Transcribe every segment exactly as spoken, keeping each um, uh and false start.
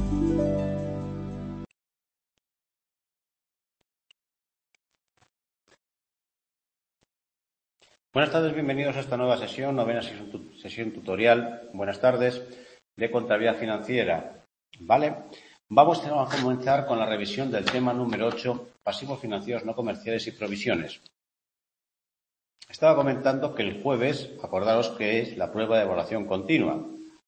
Buenas tardes, bienvenidos a esta nueva sesión, novena sesión, sesión tutorial. Buenas tardes, de contabilidad financiera. Vale, vamos a comenzar con la revisión del tema número ocho, pasivos financieros no comerciales y provisiones. Estaba comentando que el jueves, acordaros que es la prueba de evaluación continua.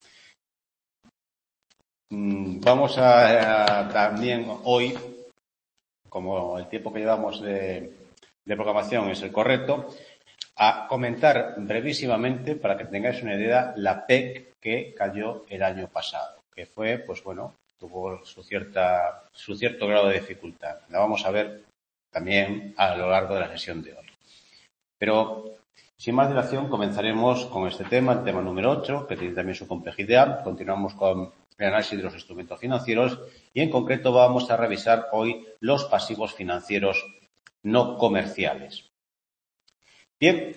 Vamos a, a también hoy, como el tiempo que llevamos de, de programación es el correcto, a comentar brevísimamente, para que tengáis una idea, la P E C que cayó el año pasado, que fue, pues bueno, tuvo su cierta, su cierto grado de dificultad. La vamos a ver también a lo largo de la sesión de hoy. Pero, sin más dilación, comenzaremos con este tema, el tema número ocho, que tiene también su complejidad. Continuamos con el análisis de los instrumentos financieros y, en concreto, vamos a revisar hoy los pasivos financieros no comerciales. Bien,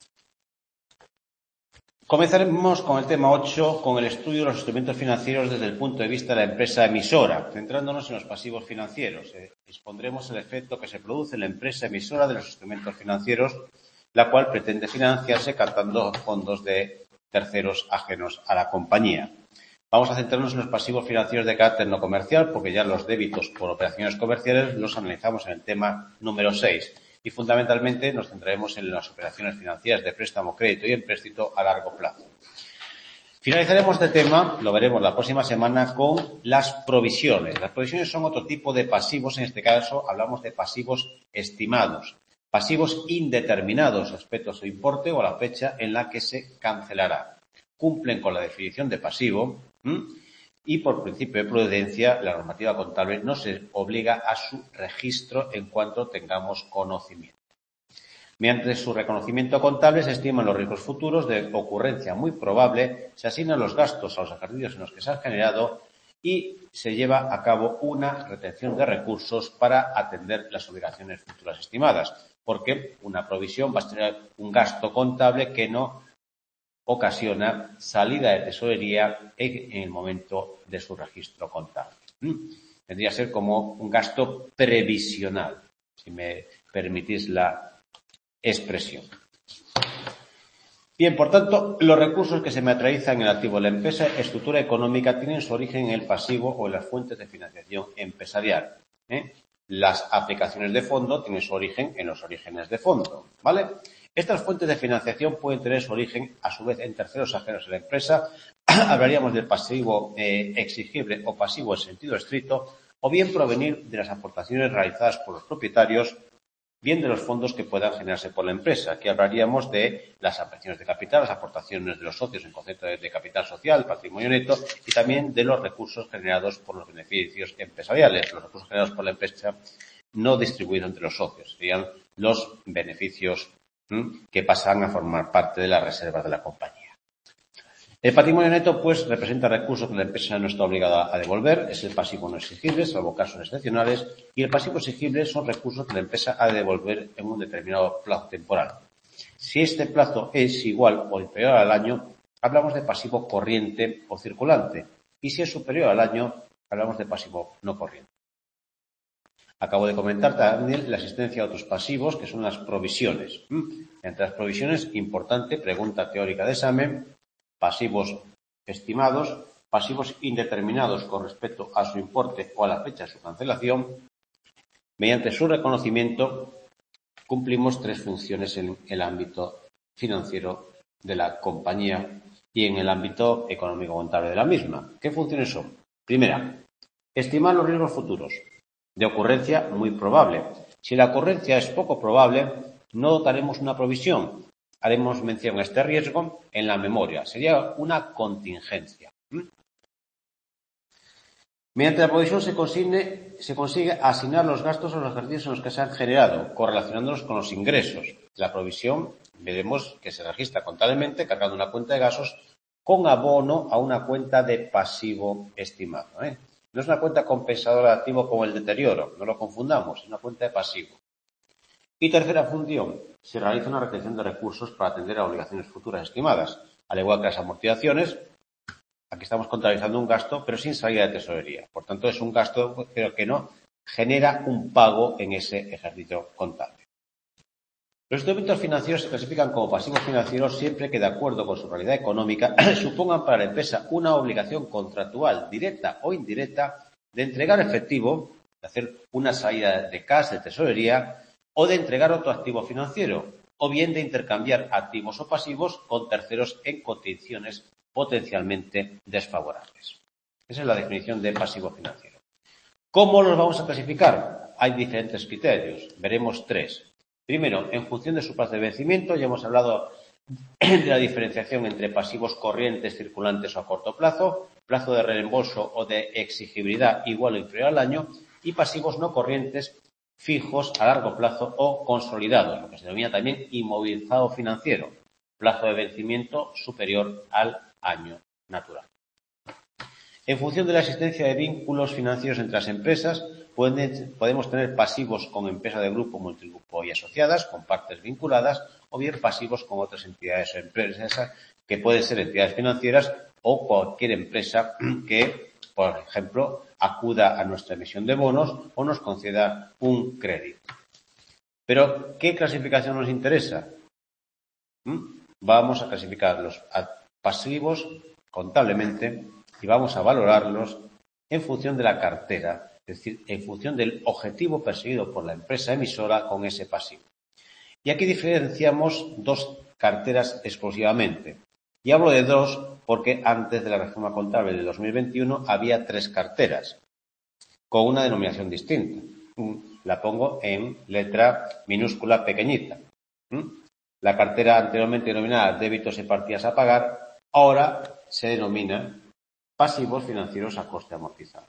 comenzaremos con el tema ocho, con el estudio de los instrumentos financieros desde el punto de vista de la empresa emisora, centrándonos en los pasivos financieros. Eh, expondremos el efecto que se produce en la empresa emisora de los instrumentos financieros, la cual pretende financiarse captando fondos de terceros ajenos a la compañía. Vamos a centrarnos en los pasivos financieros de carácter no comercial, porque ya los débitos por operaciones comerciales los analizamos en el tema número seis. Y fundamentalmente nos centraremos en las operaciones financieras de préstamo, crédito y empréstito a largo plazo. Finalizaremos este tema, lo veremos la próxima semana, con las provisiones. Las provisiones son otro tipo de pasivos, en este caso hablamos de pasivos estimados, pasivos indeterminados respecto a su importe o a la fecha en la que se cancelará. Cumplen con la definición de pasivo ¿m? y por principio de prudencia la normativa contable no se obliga a su registro en cuanto tengamos conocimiento. Mediante su reconocimiento contable se estiman los riesgos futuros de ocurrencia muy probable, se asignan los gastos a los ejercicios en los que se han generado y se lleva a cabo una retención de recursos para atender las obligaciones futuras estimadas, porque una provisión va a tener un gasto contable que no ocasiona salida de tesorería en el momento de su registro contable. Tendría que ser como un gasto previsional, si me permitís la expresión. Bien, por tanto, los recursos que se materializan en el activo de la empresa, estructura económica, tienen su origen en el pasivo o en las fuentes de financiación empresarial. ¿eh? Las aplicaciones de fondo tienen su origen en los orígenes de fondo, ¿vale? Estas fuentes de financiación pueden tener su origen, a su vez, en terceros ajenos a la empresa. Hablaríamos del pasivo eh, exigible o pasivo en sentido estricto, o bien provenir de las aportaciones realizadas por los propietarios, bien de los fondos que puedan generarse por la empresa. Aquí hablaríamos de las ampliaciones de capital, las aportaciones de los socios en concepto de capital social, patrimonio neto, y también de los recursos generados por los beneficios empresariales, los recursos generados por la empresa no distribuidos entre los socios, serían los beneficios que pasan a formar parte de las reservas de la compañía. El patrimonio neto, pues, representa recursos que la empresa no está obligada a devolver, es el pasivo no exigible, salvo casos excepcionales, y el pasivo exigible son recursos que la empresa ha de devolver en un determinado plazo temporal. Si este plazo es igual o inferior al año, hablamos de pasivo corriente o circulante, y si es superior al año, hablamos de pasivo no corriente. Acabo de comentar también la existencia de otros pasivos, que son las provisiones. Entre las provisiones, importante, pregunta teórica de examen, pasivos estimados, pasivos indeterminados con respecto a su importe o a la fecha de su cancelación. Mediante su reconocimiento, cumplimos tres funciones en el ámbito financiero de la compañía y en el ámbito económico-contable de la misma. ¿Qué funciones son? Primera, estimar los riesgos futuros. De ocurrencia muy probable. Si la ocurrencia es poco probable, no dotaremos una provisión. Haremos mención a este riesgo en la memoria. Sería una contingencia. ¿Mm? Mediante la provisión se, consigne, se consigue asignar los gastos a los ejercicios en los que se han generado, correlacionándolos con los ingresos. La provisión, veremos que se registra contablemente cargando una cuenta de gastos con abono a una cuenta de pasivo estimado. ¿eh? No es una cuenta compensadora de activo como el deterioro, no lo confundamos, es una cuenta de pasivo. Y tercera función, se realiza una retención de recursos para atender a obligaciones futuras estimadas, al igual que las amortizaciones. Aquí estamos contabilizando un gasto, pero sin salida de tesorería. Por tanto, es un gasto, pero que no genera un pago en ese ejercicio contable. Los instrumentos financieros se clasifican como pasivos financieros siempre que, de acuerdo con su realidad económica, supongan para la empresa una obligación contractual, directa o indirecta, de entregar efectivo, de hacer una salida de cash de tesorería o de entregar otro activo financiero, o bien de intercambiar activos o pasivos con terceros en condiciones potencialmente desfavorables. Esa es la definición de pasivo financiero. ¿Cómo los vamos a clasificar? Hay diferentes criterios. Veremos tres. Primero, en función de su plazo de vencimiento, ya hemos hablado de la diferenciación entre pasivos corrientes, circulantes o a corto plazo, plazo de reembolso o de exigibilidad igual o inferior al año, y pasivos no corrientes, fijos a largo plazo o consolidados, lo que se denomina también inmovilizado financiero, plazo de vencimiento superior al año natural. En función de la existencia de vínculos financieros entre las empresas, pueden, podemos tener pasivos con empresas de grupo, multigrupo y asociadas, con partes vinculadas, o bien pasivos con otras entidades o empresas, que pueden ser entidades financieras o cualquier empresa que, por ejemplo, acuda a nuestra emisión de bonos o nos conceda un crédito. Pero, ¿qué clasificación nos interesa? ¿Mm? Vamos a clasificar los pasivos contablemente y vamos a valorarlos en función de la cartera, es decir, en función del objetivo perseguido por la empresa emisora con ese pasivo. Y aquí diferenciamos dos carteras exclusivamente. Y hablo de dos porque antes de la reforma contable de dos mil veintiuno había tres carteras con una denominación distinta. La pongo en letra minúscula pequeñita. La cartera anteriormente denominada débitos y partidas a pagar ahora se denomina pasivos financieros a coste amortizado.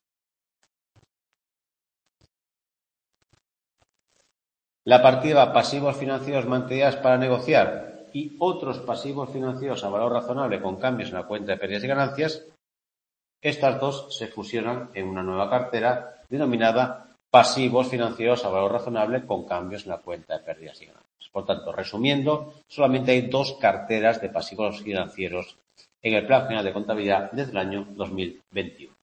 La partida pasivos financieros mantenidas para negociar y otros pasivos financieros a valor razonable con cambios en la cuenta de pérdidas y ganancias, estas dos se fusionan en una nueva cartera denominada pasivos financieros a valor razonable con cambios en la cuenta de pérdidas y ganancias. Por tanto, resumiendo, solamente hay dos carteras de pasivos financieros en el Plan General de Contabilidad desde el año dos mil veintiuno,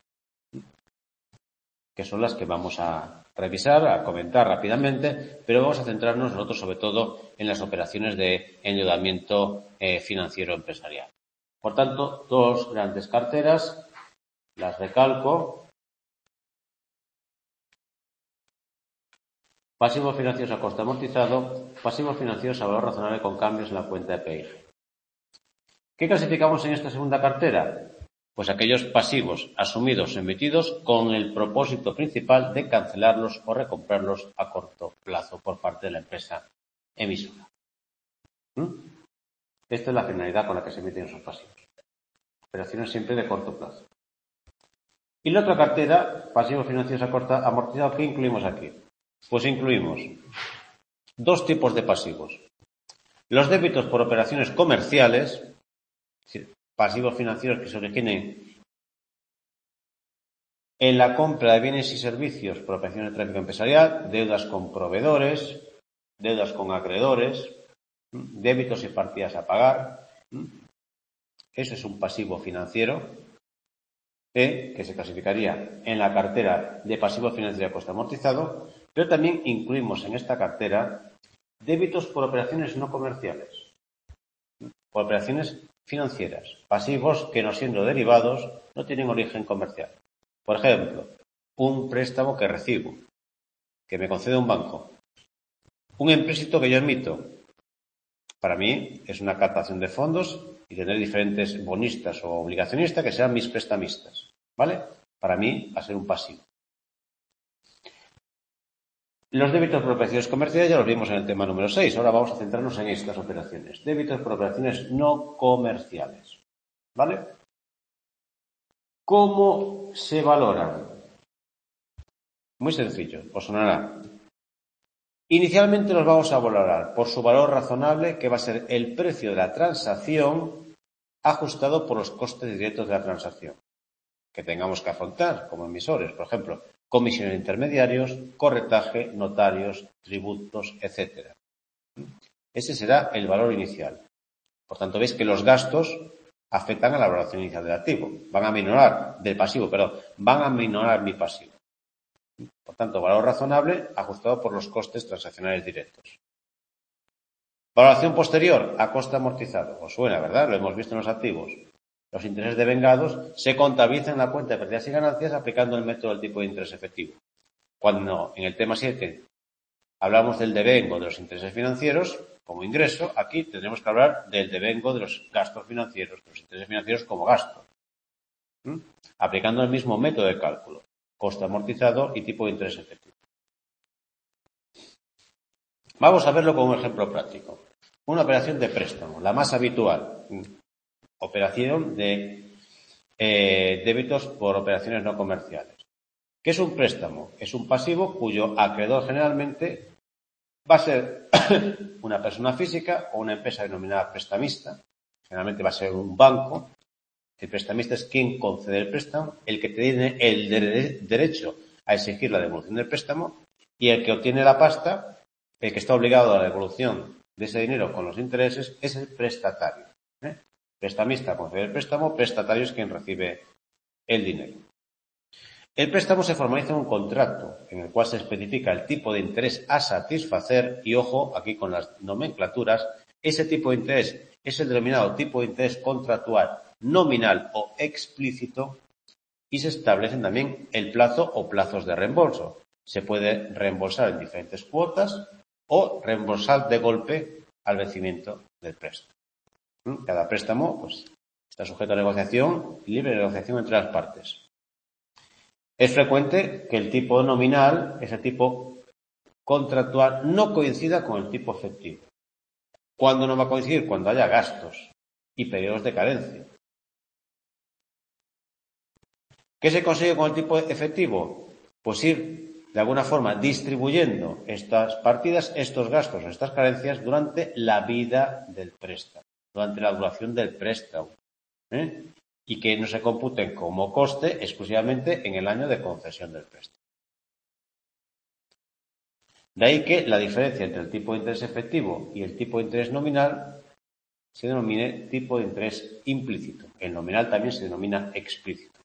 que son las que vamos a revisar, a comentar rápidamente, pero vamos a centrarnos nosotros sobre todo en las operaciones de endeudamiento eh, financiero empresarial. Por tanto, dos grandes carteras, las recalco. Pasivos financieros a coste amortizado, pasivos financieros a valor razonable con cambios en la cuenta de P I G. ¿Qué clasificamos en esta segunda cartera? Pues aquellos pasivos asumidos o emitidos con el propósito principal de cancelarlos o recomprarlos a corto plazo por parte de la empresa emisora. ¿Mm? Esta es la finalidad con la que se emiten esos pasivos. Operaciones siempre de corto plazo. Y la otra cartera, pasivos financieros a corto amortizado, ¿qué incluimos aquí? Pues incluimos dos tipos de pasivos. Los débitos por operaciones comerciales, es decir, pasivos financieros que se originen en la compra de bienes y servicios por operaciones de tráfico empresarial, deudas con proveedores, deudas con acreedores, débitos y partidas a pagar. Eso es un pasivo financiero eh, que se clasificaría en la cartera de pasivo financiero a coste amortizado, pero también incluimos en esta cartera débitos por operaciones no comerciales, por operaciones financieras, pasivos que no siendo derivados no tienen origen comercial. Por ejemplo, un préstamo que recibo, que me concede un banco, un empréstito que yo emito. Para mí es una captación de fondos y tener diferentes bonistas o obligacionistas que sean mis prestamistas, ¿vale? Para mí va a ser un pasivo. Los débitos por operaciones comerciales ya los vimos en el tema número seis. Ahora vamos a centrarnos en estas operaciones. Débitos por operaciones no comerciales, ¿vale? ¿Cómo se valoran? Muy sencillo, os sonará. Inicialmente los vamos a valorar por su valor razonable, que va a ser el precio de la transacción ajustado por los costes directos de la transacción que tengamos que afrontar como emisores. Por ejemplo, comisiones de intermediarios, corretaje, notarios, tributos, etcétera. Ese será el valor inicial. Por tanto, veis que los gastos afectan a la valoración inicial del activo. Van a minorar, del pasivo, perdón, van a minorar mi pasivo. Por tanto, valor razonable ajustado por los costes transaccionales directos. Valoración posterior a coste amortizado. Os suena, ¿verdad? Lo hemos visto en los activos. Los intereses devengados se contabilizan en la cuenta de pérdidas y ganancias aplicando el método del tipo de interés efectivo. Cuando en el tema siete hablamos del devengo de los intereses financieros como ingreso, aquí tendremos que hablar del devengo de los gastos financieros, de los intereses financieros como gasto. ¿Mm? Aplicando el mismo método de cálculo, coste amortizado y tipo de interés efectivo. Vamos a verlo con un ejemplo práctico. Una operación de préstamo, la más habitual. Operación de eh, débitos por operaciones no comerciales. ¿Qué es un préstamo? Es un pasivo cuyo acreedor generalmente va a ser una persona física o una empresa denominada prestamista. Generalmente va a ser un banco. El prestamista es quien concede el préstamo, el que tiene el de- derecho a exigir la devolución del préstamo y el que obtiene la pasta, el que está obligado a la devolución de ese dinero con los intereses, es el prestatario. ¿eh? Prestamista concede el préstamo, prestatario es quien recibe el dinero. El préstamo se formaliza en un contrato en el cual se especifica el tipo de interés a satisfacer y, ojo, aquí con las nomenclaturas, ese tipo de interés es el denominado tipo de interés contractual nominal o explícito y se establecen también el plazo o plazos de reembolso. Se puede reembolsar en diferentes cuotas o reembolsar de golpe al vencimiento del préstamo. Cada préstamo pues, está sujeto a negociación y libre negociación entre las partes. Es frecuente que el tipo nominal, ese tipo contractual, no coincida con el tipo efectivo. ¿Cuándo no va a coincidir? Cuando haya gastos y periodos de carencia. ¿Qué se consigue con el tipo efectivo? Pues ir, de alguna forma, distribuyendo estas partidas, estos gastos, estas carencias, durante la vida del préstamo, durante la duración del préstamo. ¿eh? Y que no se computen como coste exclusivamente en el año de concesión del préstamo. De ahí que la diferencia entre el tipo de interés efectivo y el tipo de interés nominal se denomine tipo de interés implícito. El nominal también se denomina explícito.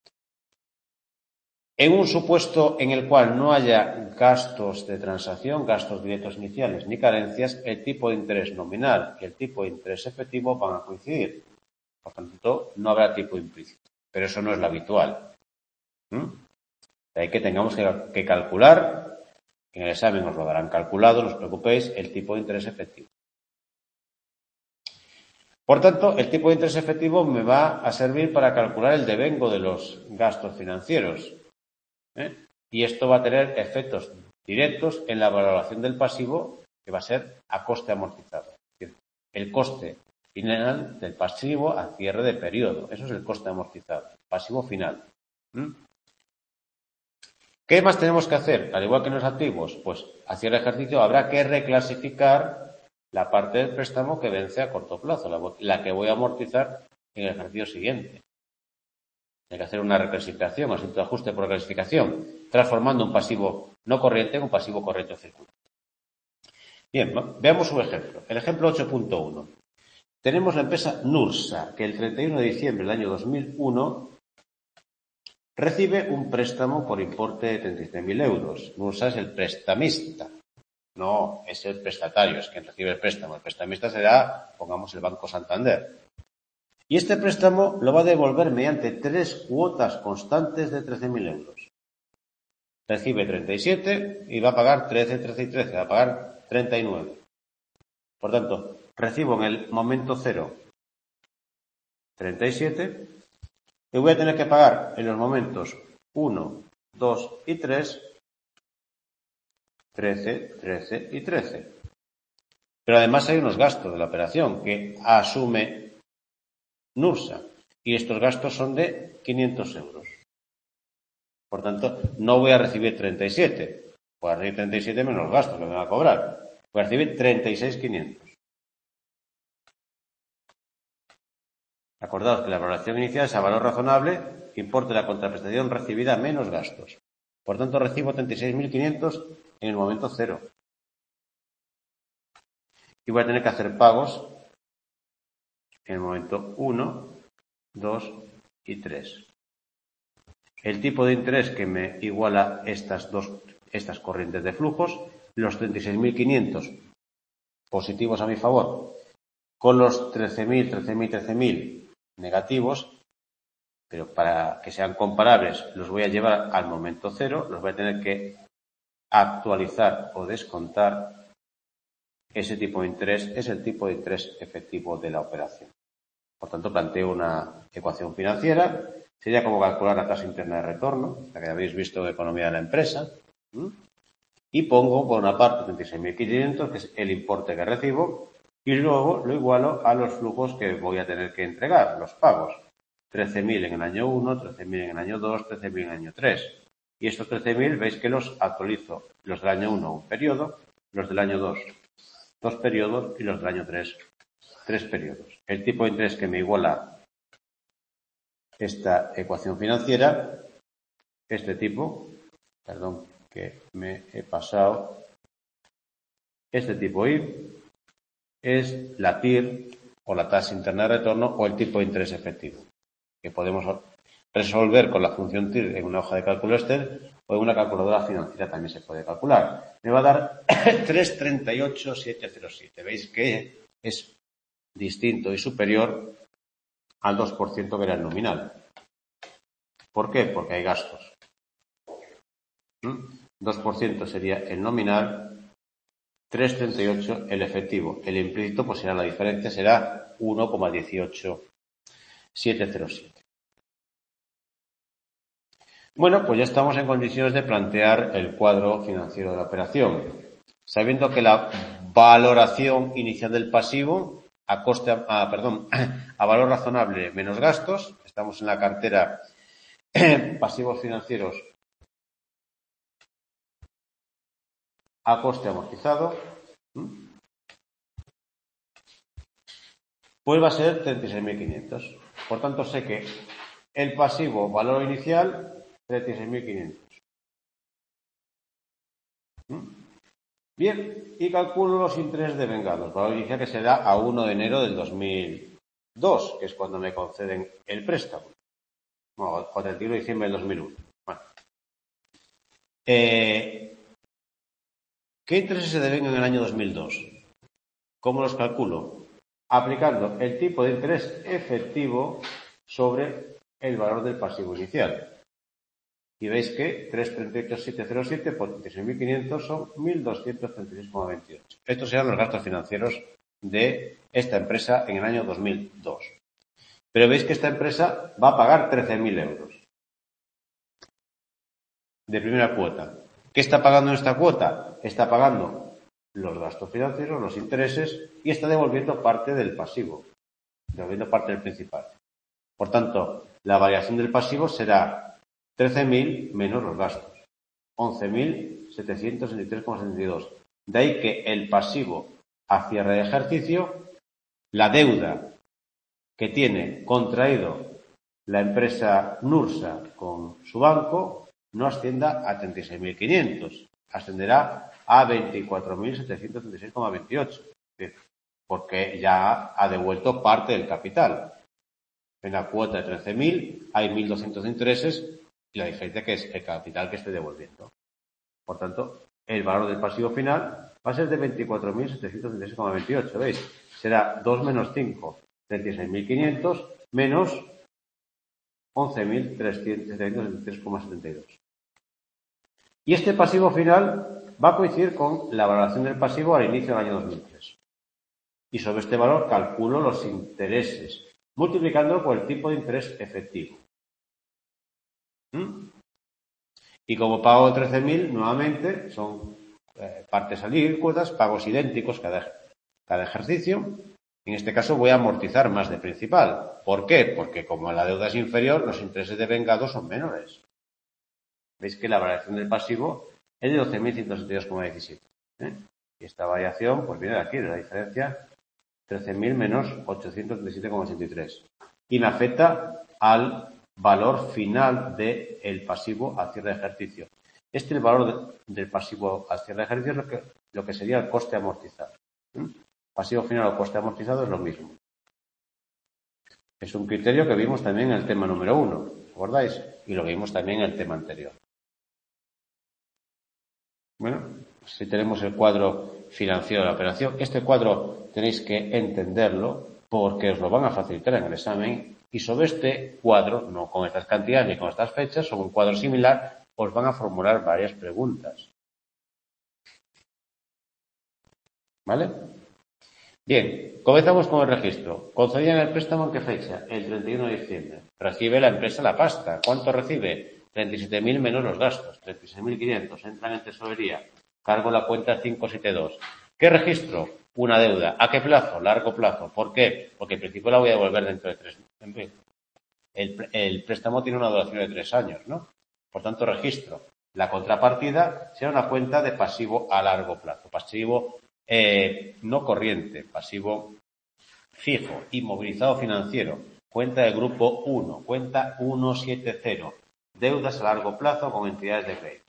En un supuesto en el cual no haya gastos de transacción, gastos directos iniciales ni carencias, el tipo de interés nominal y el tipo de interés efectivo van a coincidir. Por tanto, no habrá tipo implícito. Pero eso no es lo habitual. ¿Mm? De ahí que tengamos que, que calcular, en el examen os lo darán calculado, no os preocupéis, el tipo de interés efectivo. Por tanto, el tipo de interés efectivo me va a servir para calcular el devengo de los gastos financieros. ¿eh? Y esto va a tener efectos directos en la valoración del pasivo, que va a ser a coste amortizado. Es decir, el coste final del pasivo a cierre de periodo. Eso es el coste amortizado, pasivo final. ¿Mm? ¿Qué más tenemos que hacer? Al igual que en los activos, pues a cierre de ejercicio habrá que reclasificar la parte del préstamo que vence a corto plazo, la, la que voy a amortizar en el ejercicio siguiente. Hay que hacer una reclasificación, un asunto de ajuste por reclasificación, transformando un pasivo no corriente en un pasivo corriente o circulante. Bien, veamos un ejemplo. El ejemplo ocho punto uno. Tenemos la empresa Nursa, que el treinta y uno de diciembre del año dos mil uno recibe un préstamo por importe de treinta y tres mil euros. Nursa es el prestamista, no es el prestatario, es quien recibe el préstamo. El prestamista será, pongamos, el Banco Santander. Y este préstamo lo va a devolver mediante tres cuotas constantes de trece mil euros. Recibe treinta y siete y va a pagar trece, trece y trece, va a pagar treinta y nueve. Por tanto, recibo en el momento cero treinta y siete y voy a tener que pagar en los momentos uno, dos y tres trece, trece y trece. Pero además hay unos gastos de la operación que asume Nursa y estos gastos son de quinientos euros. Por tanto, no voy a recibir treinta y siete, voy a recibir treinta y siete menos los gastos que me van a cobrar. Voy a recibir treinta y seis mil quinientos. Acordaos que la valoración inicial es a valor razonable, importe de la contraprestación recibida menos gastos. Por tanto, recibo treinta y seis mil quinientos en el momento cero. Y voy a tener que hacer pagos en el momento uno dos y tres. El tipo de interés que me iguala estas dos estas corrientes de flujos, los treinta y seis mil quinientos positivos a mi favor, con los trece mil, trece mil, trece mil negativos, pero para que sean comparables los voy a llevar al momento cero, los voy a tener que actualizar o descontar. Ese tipo de interés es el tipo de interés efectivo de la operación. Por tanto, planteo una ecuación financiera. Sería como calcular la tasa interna de retorno, la que habéis visto en economía de la empresa. ¿Mm? Y pongo por una parte treinta y seis mil quinientos, que es el importe que recibo, y luego lo igualo a los flujos que voy a tener que entregar, los pagos. trece mil en el año uno, trece mil en el año dos, trece mil en el año tres. Y estos trece mil veis que los actualizo. Los del año uno, un periodo, los del año dos, dos periodos, y los del año tres, tres periodos. El tipo de interés que me iguala esta ecuación financiera, este tipo, perdón, que me he pasado, este tipo I, es la T I R o la tasa interna de retorno o el tipo de interés efectivo, que podemos resolver con la función T I R en una hoja de cálculo Excel o en una calculadora financiera también se puede calcular. Me va a dar tres treinta y ocho mil setecientos siete. Veis que es distinto y superior al dos por ciento que era el nominal. ¿Por qué? Porque hay gastos. ¿Mm? dos por ciento sería el nominal, tres treinta y ocho el efectivo. El implícito pues será la diferencia, será uno coma dieciocho setecientos siete. Bueno, pues ya estamos en condiciones de plantear el cuadro financiero de la operación, sabiendo que la valoración inicial del pasivo a coste, a, perdón, a valor razonable menos gastos, estamos en la cartera pasivos financieros a coste amortizado, pues va a ser treinta y seis mil quinientos. Por tanto, sé que el pasivo valor inicial, treinta y seis mil quinientos. Bien, y calculo los intereses devengados. Valor inicial que será a uno de enero del dos mil dos, que es cuando me conceden el préstamo. Bueno, o treinta y uno de diciembre del dos mil uno. Bueno. Eh, ¿Qué intereses se devengan en el año dos mil dos? ¿Cómo los calculo? Aplicando el tipo de interés efectivo sobre el valor del pasivo inicial. Y veis que trescientos treinta y ocho mil setecientos siete por treinta y seis mil quinientos son mil doscientos treinta y seis coma veintiocho. Estos serán los gastos financieros de esta empresa en el año dos mil dos. Pero veis que esta empresa va a pagar trece mil euros de primera cuota. ¿Qué está pagando en esta cuota? Está pagando los gastos financieros, los intereses, y está devolviendo parte del pasivo, devolviendo parte del principal. Por tanto, la variación del pasivo será trece mil menos los gastos, once mil setecientos sesenta y tres coma setenta y dos. De ahí que el pasivo a cierre de ejercicio, la deuda que tiene contraído la empresa Nursa con su banco, no ascienda a treinta y seis mil quinientos, ascenderá a veinticuatro mil setecientos treinta y seis coma veintiocho, porque ya ha devuelto parte del capital. En la cuota de trece mil hay mil doscientos de intereses y la diferencia que es el capital que esté devolviendo. Por tanto, el valor del pasivo final va a ser de veinticuatro mil setecientos treinta y seis coma veintiocho. ¿Veis? Será dos menos cinco, treinta y seis mil quinientos, menos once mil setecientos setenta y tres coma setenta y dos. Y este pasivo final va a coincidir con la valoración del pasivo al inicio del año dos mil tres. Y sobre este valor calculo los intereses, multiplicándolo por el tipo de interés efectivo. ¿Mm? Y como pago trece mil, nuevamente, son eh, partes alícuotas, pagos idénticos cada, cada ejercicio. En este caso voy a amortizar más de principal. ¿Por qué? Porque como la deuda es inferior, los intereses devengados son menores. Veis que la variación del pasivo es de doce mil ciento setenta y dos coma diecisiete. ¿eh? Y esta variación, pues viene de aquí, de la diferencia, trece mil menos ochocientos treinta y siete coma ochenta y tres. Y me afecta al valor final del pasivo al cierre de ejercicio. Este el valor de, del pasivo al cierre de ejercicio es lo que, lo que sería el coste amortizado. ¿Mm? Pasivo final o coste amortizado es lo mismo. Es un criterio que vimos también en el tema número uno, ¿recordáis? Y lo vimos también en el tema anterior. Bueno, si tenemos el cuadro financiero de la operación, este cuadro tenéis que entenderlo porque os lo van a facilitar en el examen y sobre este cuadro, no con estas cantidades ni con estas fechas, sobre un cuadro similar, os van a formular varias preguntas. ¿Vale? Bien, comenzamos con el registro. ¿Concedían el préstamo en qué fecha? El treinta y uno de diciembre. Recibe la empresa la pasta. ¿Cuánto recibe? treinta y siete mil menos los gastos. treinta y seis mil quinientos. Entran en tesorería. Cargo la cuenta quinientos setenta y dos. ¿Qué registro? Una deuda. ¿A qué plazo? Largo plazo. ¿Por qué? Porque en principio la voy a devolver dentro de tres meses. El, el préstamo tiene una duración de tres años, ¿no? Por tanto, registro. La contrapartida será una cuenta de pasivo a largo plazo. Pasivo eh, no corriente, pasivo fijo, inmovilizado financiero. Cuenta del grupo uno, cuenta ciento setenta. Deudas a largo plazo con entidades de crédito.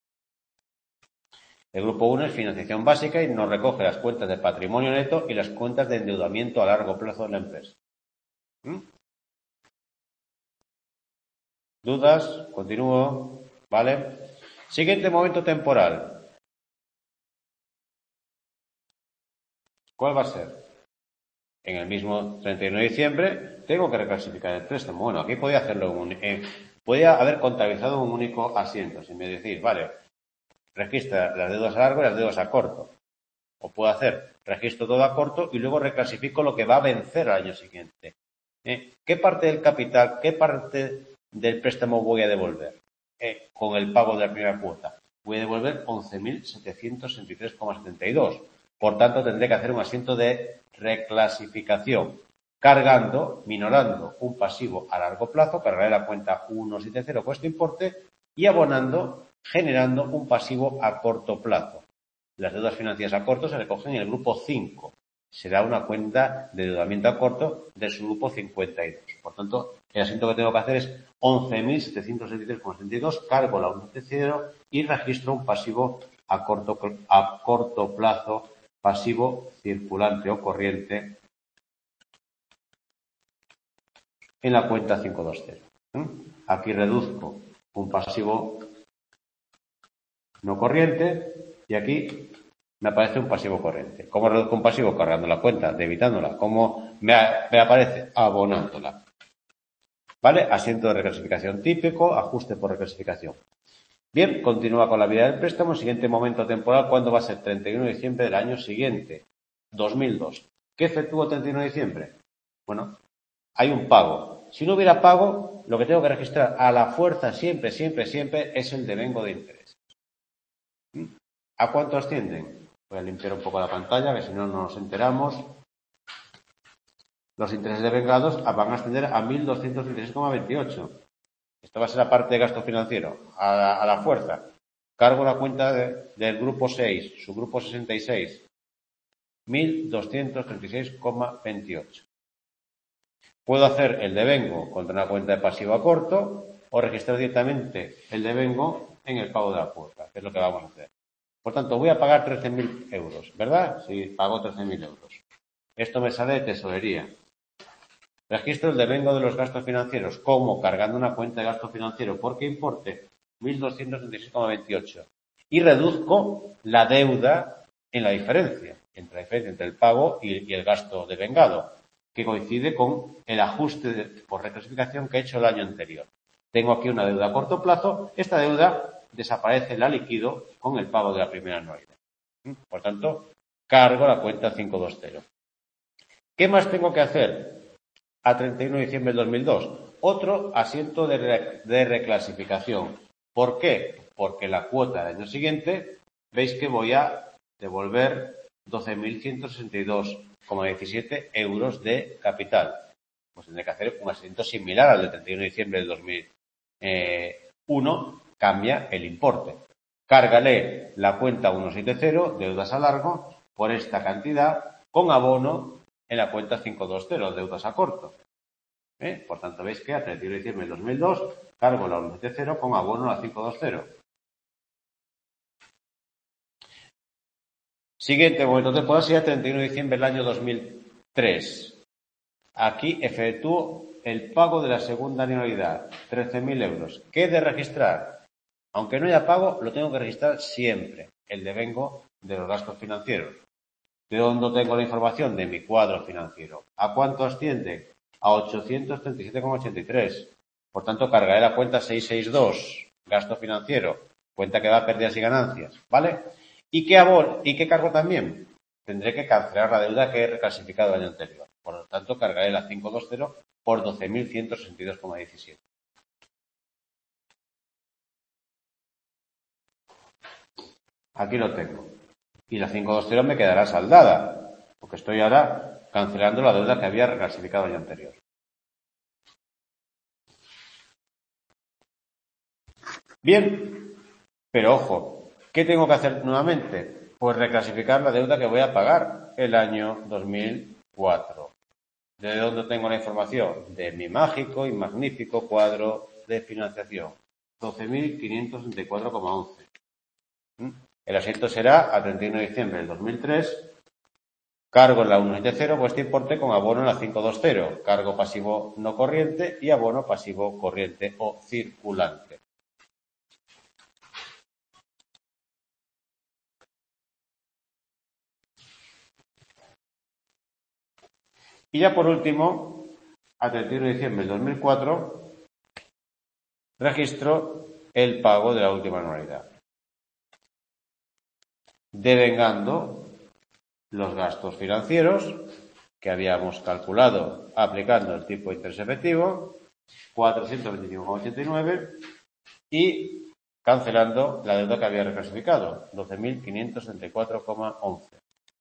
El grupo uno es financiación básica y nos recoge las cuentas de patrimonio neto y las cuentas de endeudamiento a largo plazo de la empresa. ¿Mm? ¿Dudas? Continúo. ¿Vale? Siguiente momento temporal. ¿Cuál va a ser? En el mismo treinta y uno de diciembre tengo que reclasificar el préstamo. Bueno, aquí podía hacerlo en un, eh, podía haber contabilizado un único asiento, sin me decir, vale, registra las deudas a largo y las deudas a corto. O puedo hacer, registro todo a corto y luego reclasifico lo que va a vencer al año siguiente. ¿Eh? ¿Qué parte del capital, qué parte del préstamo voy a devolver? Eh, con el pago de la primera cuota. Voy a devolver once mil setecientos sesenta y tres coma setenta y dos. Por tanto, tendré que hacer un asiento de reclasificación, cargando, minorando un pasivo a largo plazo, cargaré la cuenta ciento setenta con este importe y abonando, generando un pasivo a corto plazo. Las deudas financieras a corto se recogen en el grupo cinco. Será una cuenta de endeudamiento a corto del subgrupo cincuenta y dos. Por tanto, el asiento que tengo que hacer es once mil setecientos setenta y tres coma setenta y dos, cargo la ciento setenta y registro un pasivo a corto, a corto plazo, pasivo circulante o corriente en la cuenta quinientos veinte. Aquí reduzco un pasivo no corriente y aquí me aparece un pasivo corriente. ¿Cómo reduzco un pasivo? Cargando la cuenta, debitándola. ¿Cómo me, me aparece? Abonándola. ¿Vale? Asiento de reclasificación típico, ajuste por reclasificación. Bien, continúa con la vida del préstamo. Siguiente momento temporal, ¿cuándo va a ser? treinta y uno de diciembre del año siguiente, dos mil dos. ¿Qué efectúo el treinta y uno de diciembre? Bueno, hay un pago. Si no hubiera pago, lo que tengo que registrar a la fuerza siempre, siempre, siempre es el devengo de interés. ¿A cuánto ascienden? Voy a limpiar un poco la pantalla, que si no, no nos enteramos. Los intereses devengados van a ascender a mil doscientos veintiséis coma veintiocho. Esta va a ser la parte de gasto financiero, a la, a la fuerza. Cargo la cuenta de, del grupo seis, su grupo sesenta y seis, mil doscientos treinta y seis coma veintiocho. Puedo hacer el devengo contra una cuenta de pasivo a corto o registrar directamente el devengo en el pago de la cuota, que es lo que vamos a hacer. Por tanto, voy a pagar trece mil euros, ¿verdad? Sí, pago trece mil euros. Esto me sale de tesorería. Registro el devengo de los gastos financieros. ¿Cómo? Cargando una cuenta de gasto financiero. ¿Por qué importe? mil doscientos treinta y seis coma veintiocho. Y reduzco la deuda en la diferencia, entre la diferencia entre el pago y, y el gasto devengado, que coincide con el ajuste de, por reclasificación que he hecho el año anterior. Tengo aquí una deuda a corto plazo. Esta deuda desaparece, la liquido con el pago de la primera anualidad. Por tanto, cargo la cuenta quinientos veinte. ¿Qué más tengo que hacer a treinta y uno de diciembre del dos mil dos? Otro asiento de, re, de reclasificación. ¿Por qué? Porque la cuota del año siguiente, veis que voy a devolver doce mil ciento sesenta y dos coma diecisiete euros de capital. Pues tendré que hacer un asiento similar al del treinta y uno de diciembre del dos mil uno, cambia el importe. Cárgale la cuenta ciento setenta, deudas a largo, por esta cantidad, con abono en la cuenta quinientos veinte, deudas a corto. ¿Eh? Por tanto, veis que a treinta y uno de diciembre del dos mil dos cargo la ciento setenta con abono a la quinientos veinte. Siguiente momento temporal sería treinta y uno de diciembre del año dos mil tres. Aquí efectúo el pago de la segunda anualidad, trece mil euros. ¿Qué he de registrar? Aunque no haya pago, lo tengo que registrar siempre, el devengo de los gastos financieros. ¿De dónde tengo la información? De mi cuadro financiero. ¿A cuánto asciende? A ochocientos treinta y siete coma ochenta y tres. Por tanto, cargaré la cuenta seiscientos sesenta y dos, gasto financiero, cuenta que da pérdidas y ganancias, ¿vale? ¿Y qué abono? ¿Y qué cargo también? Tendré que cancelar la deuda que he reclasificado el año anterior. Por lo tanto, cargaré la quinientos veinte por doce mil ciento sesenta y dos coma diecisiete. Aquí lo tengo. Y la quinientos veinte me quedará saldada, porque estoy ahora cancelando la deuda que había reclasificado el año anterior. Bien, pero ojo, ¿qué tengo que hacer nuevamente? Pues reclasificar la deuda que voy a pagar el año dos mil cuatro. ¿De dónde tengo la información? De mi mágico y magnífico cuadro de financiación, doce mil quinientos treinta y cuatro coma once. El asiento será a treinta y uno de diciembre del dos mil tres. Cargo en la ciento setenta pues este importe con abono en la quinientos veinte. Cargo pasivo no corriente y abono pasivo corriente o circulante. Y ya por último, a treinta y uno de diciembre del dos mil cuatro, registro el pago de la última anualidad, devengando los gastos financieros que habíamos calculado aplicando el tipo de interés efectivo, cuatrocientos veinticinco coma ochenta y nueve, y cancelando la deuda que había reclasificado, doce mil quinientos treinta y cuatro coma once.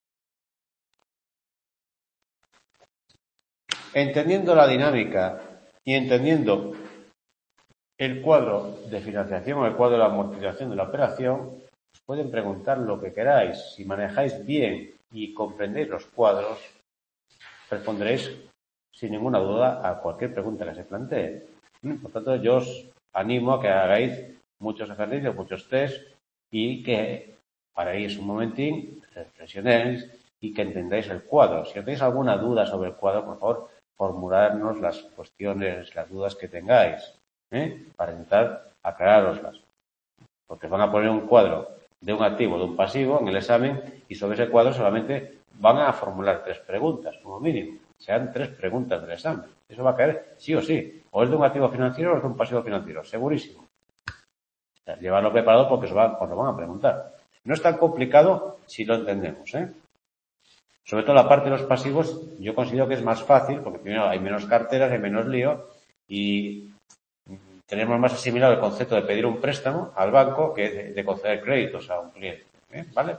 Entendiendo la dinámica y entendiendo el cuadro de financiación o el cuadro de la amortización de la operación, os pueden preguntar lo que queráis. Si manejáis bien y comprendéis los cuadros, responderéis sin ninguna duda a cualquier pregunta que se plantee. Por tanto, yo os animo a que hagáis muchos ejercicios, muchos test y que paréis un momentín, reflexionéis y que entendáis el cuadro. Si tenéis alguna duda sobre el cuadro, por favor, formularnos las cuestiones, las dudas que tengáis, ¿eh? para intentar aclararoslas. Porque os van a poner un cuadro de un activo, de un pasivo en el examen y sobre ese cuadro solamente van a formular tres preguntas, como mínimo. Sean tres preguntas del examen. Eso va a caer sí o sí. O es de un activo financiero o es de un pasivo financiero. Segurísimo. O sea, llevarlo preparado porque os, van, os lo van a preguntar. No es tan complicado si lo entendemos, ¿eh? Sobre todo la parte de los pasivos, yo considero que es más fácil, porque primero hay menos carteras, hay menos lío y tenemos más asimilado el concepto de pedir un préstamo al banco que de, de conceder créditos a un cliente, ¿eh? ¿Vale?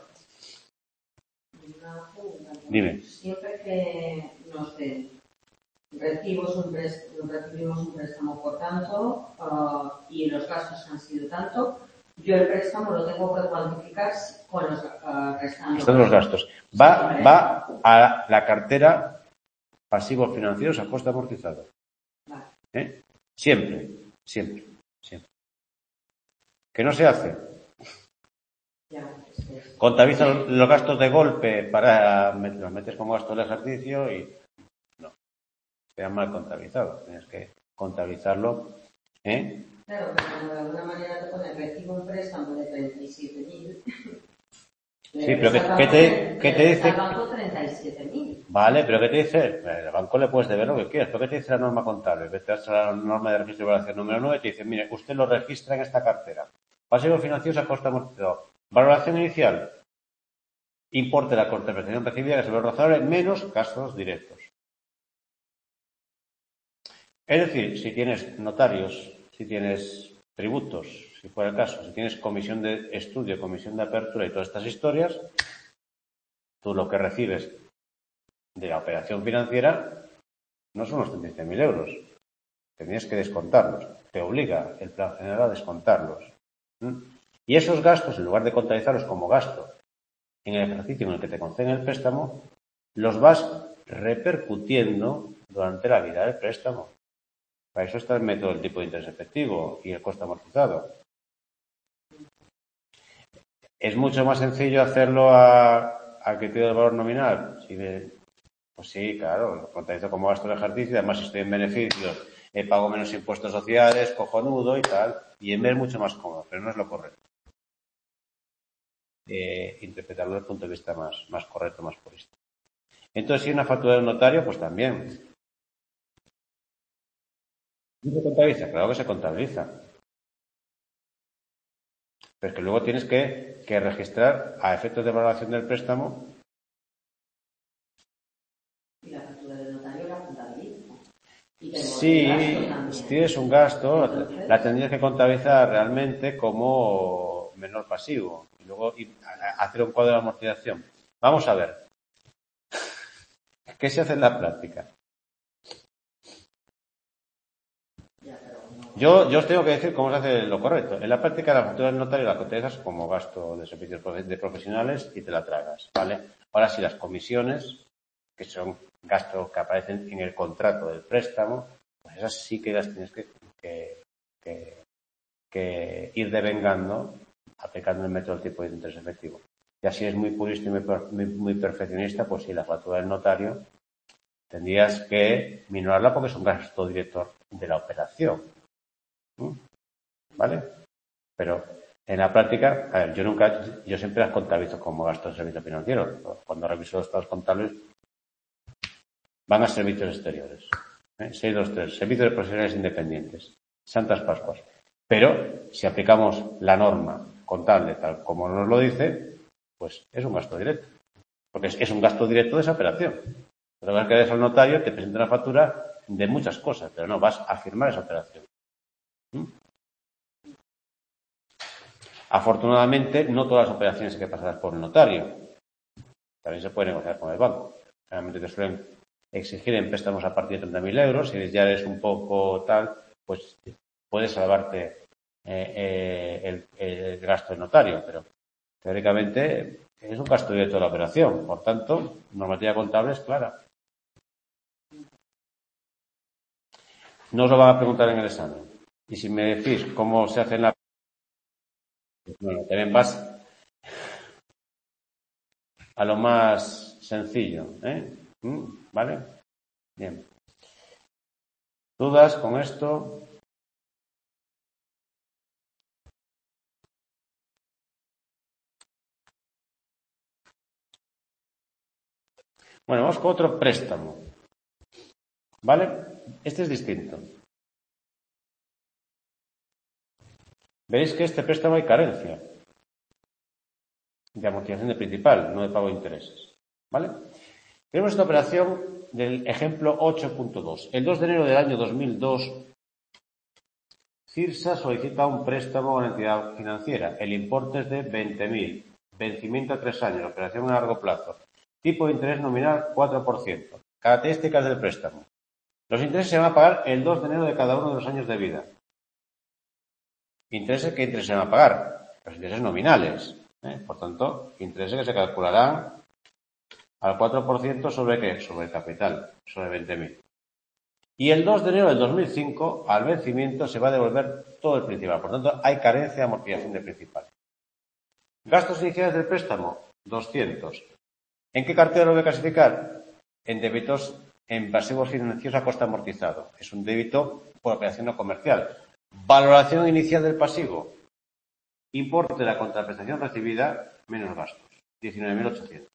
Dime. Siempre que nos den recibimos un préstamo, recibimos un préstamo por tanto uh, y los gastos han sido tanto, yo el préstamo lo tengo que cuantificar con los uh, restantes. Son los gastos. Va, va a la cartera pasivos financieros a coste amortizado. Vale. ¿Eh? Siempre, siempre, siempre. ¿Qué no se hace? Ya, es que es... Contabiliza los, los gastos de golpe para los metes como gasto del ejercicio y no, queda mal contabilizado. Tienes que contabilizarlo, ¿eh? Claro, pero de alguna manera te pone recibo un préstamo de treinta y siete mil. Sí, pero ¿qué, ¿qué te, ¿qué te dice? Al banco treinta y siete mil. Vale, pero ¿qué te dice? El banco le puedes deber lo que quieras, pero ¿qué te dice la norma contable? Vete a la norma de registro y evaluación número nueve y te dice, mire, usted lo registra en esta cartera. Pasivos financieros a coste amortizado. Valoración inicial. Importe de la contraprestación recibida que se ve razonable menos gastos directos. Es decir, si tienes notarios, si tienes tributos, si fuera el caso, si tienes comisión de estudio, comisión de apertura y todas estas historias, tú lo que recibes de la operación financiera no son los treinta y siete mil euros. Tienes que descontarlos. Te obliga el plan general a descontarlos. ¿Mm? Y esos gastos, en lugar de contabilizarlos como gasto en el ejercicio en el que te conceden el préstamo, los vas repercutiendo durante la vida del préstamo. Para eso está el método del tipo de interés efectivo y el coste amortizado. Es mucho más sencillo hacerlo a, a criterio del valor nominal. Si de, Pues sí, claro, lo contabilizo como gasto de ejercicio, además si estoy en beneficios, eh, pago menos impuestos sociales, cojonudo y tal, y en vez es mucho más cómodo, pero no es lo correcto. Eh, interpretarlo desde el punto de vista más, más correcto, más purista. Entonces, si hay una factura del notario, pues también. ¿No se contabiliza? Claro que se contabiliza. Pero es que luego tienes que, que registrar a efectos de valoración del préstamo. Y la factura del notario la contabiliza. Sí, si tienes un gasto, entonces, la tendrías que contabilizar realmente como menor pasivo y luego y hacer un cuadro de amortización. Vamos a ver. ¿Qué se hace en la práctica? Yo, yo os tengo que decir cómo se hace lo correcto. En la práctica, la factura del notario la cotizas como gasto de servicios de profesionales y te la tragas, ¿vale? Ahora sí, las comisiones, que son gastos que aparecen en el contrato del préstamo, pues esas sí que las tienes que, que, que, que ir devengando aplicando el método del tipo de interés efectivo. Y así es muy purista y muy, muy, muy perfeccionista, pues sí, la factura del notario tendrías que minorarla porque es un gasto directo de la operación. ¿Vale? Pero en la práctica, a ver, yo nunca, yo siempre las contabilizo como gastos de servicios financieros. Cuando reviso los estados contables, van a servicios exteriores. ¿eh? seiscientos veintitrés, servicios de profesionales independientes. Santas Pascuas. Pero, si aplicamos la norma contable tal como nos lo dice, pues es un gasto directo. Porque es, es un gasto directo de esa operación. Pero vas a quedar al notario, te presenta una factura de muchas cosas, pero no, vas a firmar esa operación. ¿Mm? Afortunadamente, no todas las operaciones hay que pasarlas por el notario. También se puede negociar con el banco. Realmente te suelen exigir en préstamos a partir de treinta mil euros. Si ya eres un poco tal, pues puedes salvarte eh, eh, el, el gasto del notario. Pero teóricamente es un gasto directo de la operación. Por tanto, normativa contable es clara. No os lo van a preguntar en el examen. Y si me decís cómo se hace en la... Bueno, también vas a lo más sencillo, ¿eh? ¿Vale? Bien. ¿Dudas con esto? Bueno, vamos con otro préstamo. ¿Vale? Este es distinto. Veréis que este préstamo hay carencia de amortización de principal, no de pago de intereses. ¿Vale? Tenemos esta operación del ejemplo ocho punto dos. El dos de enero del año dos mil dos, CIRSA solicita un préstamo a una entidad financiera. El importe es de veinte mil. Vencimiento a tres años. Operación a largo plazo. Tipo de interés nominal cuatro por ciento. Características del préstamo. Los intereses se van a pagar el dos de enero de cada uno de los años de vida. ¿Intereses qué intereses se van a pagar? Los intereses nominales. ¿eh? Por tanto, intereses que se calcularán al cuatro por ciento sobre qué? Sobre el capital, sobre veinte mil. Y el dos de enero del dos mil cinco, al vencimiento, se va a devolver todo el principal. Por tanto, hay carencia de amortización de principal. Gastos iniciales del préstamo, doscientos. ¿En qué cartera lo voy a clasificar? En débitos, en pasivos financieros a coste amortizado. Es un débito por operación no comercial. Valoración inicial del pasivo. Importe de la contraprestación recibida menos gastos. diecinueve mil ochocientos.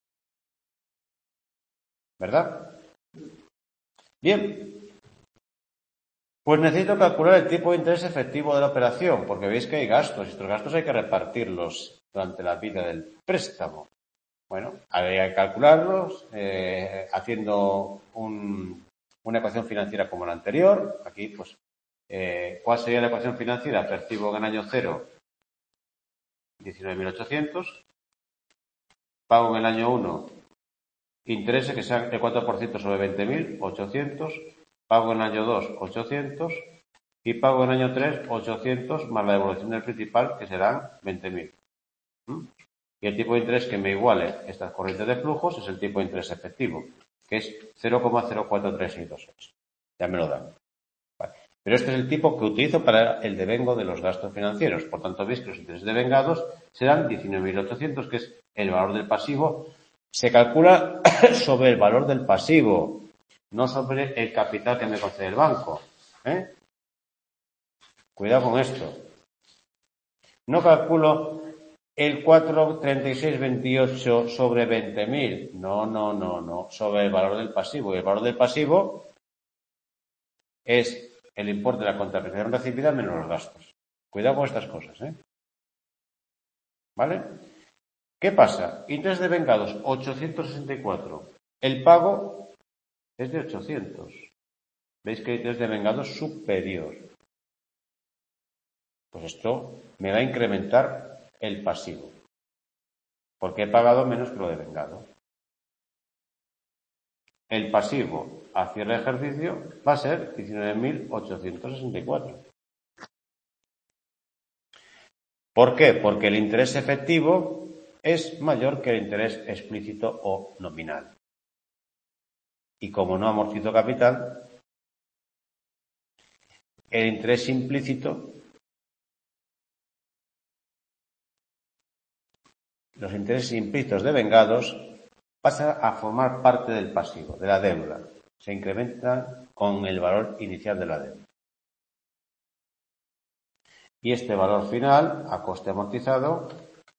¿Verdad? Bien. Pues necesito calcular el tipo de interés efectivo de la operación, porque veis que hay gastos, y estos gastos hay que repartirlos durante la vida del préstamo. Bueno, habría que calcularlos eh, haciendo un, una ecuación financiera como la anterior. Aquí, pues, eh, ¿cuál sería la ecuación financiera? Percibo en el año cero diecinueve mil ochocientos. Pago en el año uno intereses que sean el cuatro por ciento sobre veinte mil, ochocientos. Pago en el año dos, ochocientos. Y pago en el año tres, ochocientos, más la devolución del principal, que serán veinte mil. ¿Mm? Y el tipo de interés que me iguale estas corrientes de flujos es el tipo de interés efectivo, que es cero coma cero cuatro tres seis dos ocho. Ya me lo dan. Vale. Pero este es el tipo que utilizo para el devengo de los gastos financieros. Por tanto, veis que los intereses devengados serán diecinueve mil ochocientos, que es el valor del pasivo Se calcula sobre el valor del pasivo, no sobre el capital que me concede el banco. ¿eh? Cuidado con esto. No calculo el cuatro treinta y seis veintiocho sobre veinte mil. No, no, no, no. Sobre el valor del pasivo. Y el valor del pasivo es el importe de la contraprestación recibida menos los gastos. Cuidado con estas cosas, ¿eh? ¿Vale? ¿Qué pasa? Interés de vengados, ochocientos sesenta y cuatro. El pago es de ochocientos. ¿Veis que el interés de vengados es superior? Pues esto me va a incrementar el pasivo. Porque he pagado menos que lo de vengado. El pasivo a cierre de ejercicio va a ser diecinueve mil ochocientos sesenta y cuatro. ¿Por qué? Porque el interés efectivo es mayor que el interés explícito o nominal. Y como no amortizo capital, el interés implícito, los intereses implícitos de vengados, pasan a formar parte del pasivo, de la deuda. Se incrementan con el valor inicial de la deuda. Y este valor final, a coste amortizado,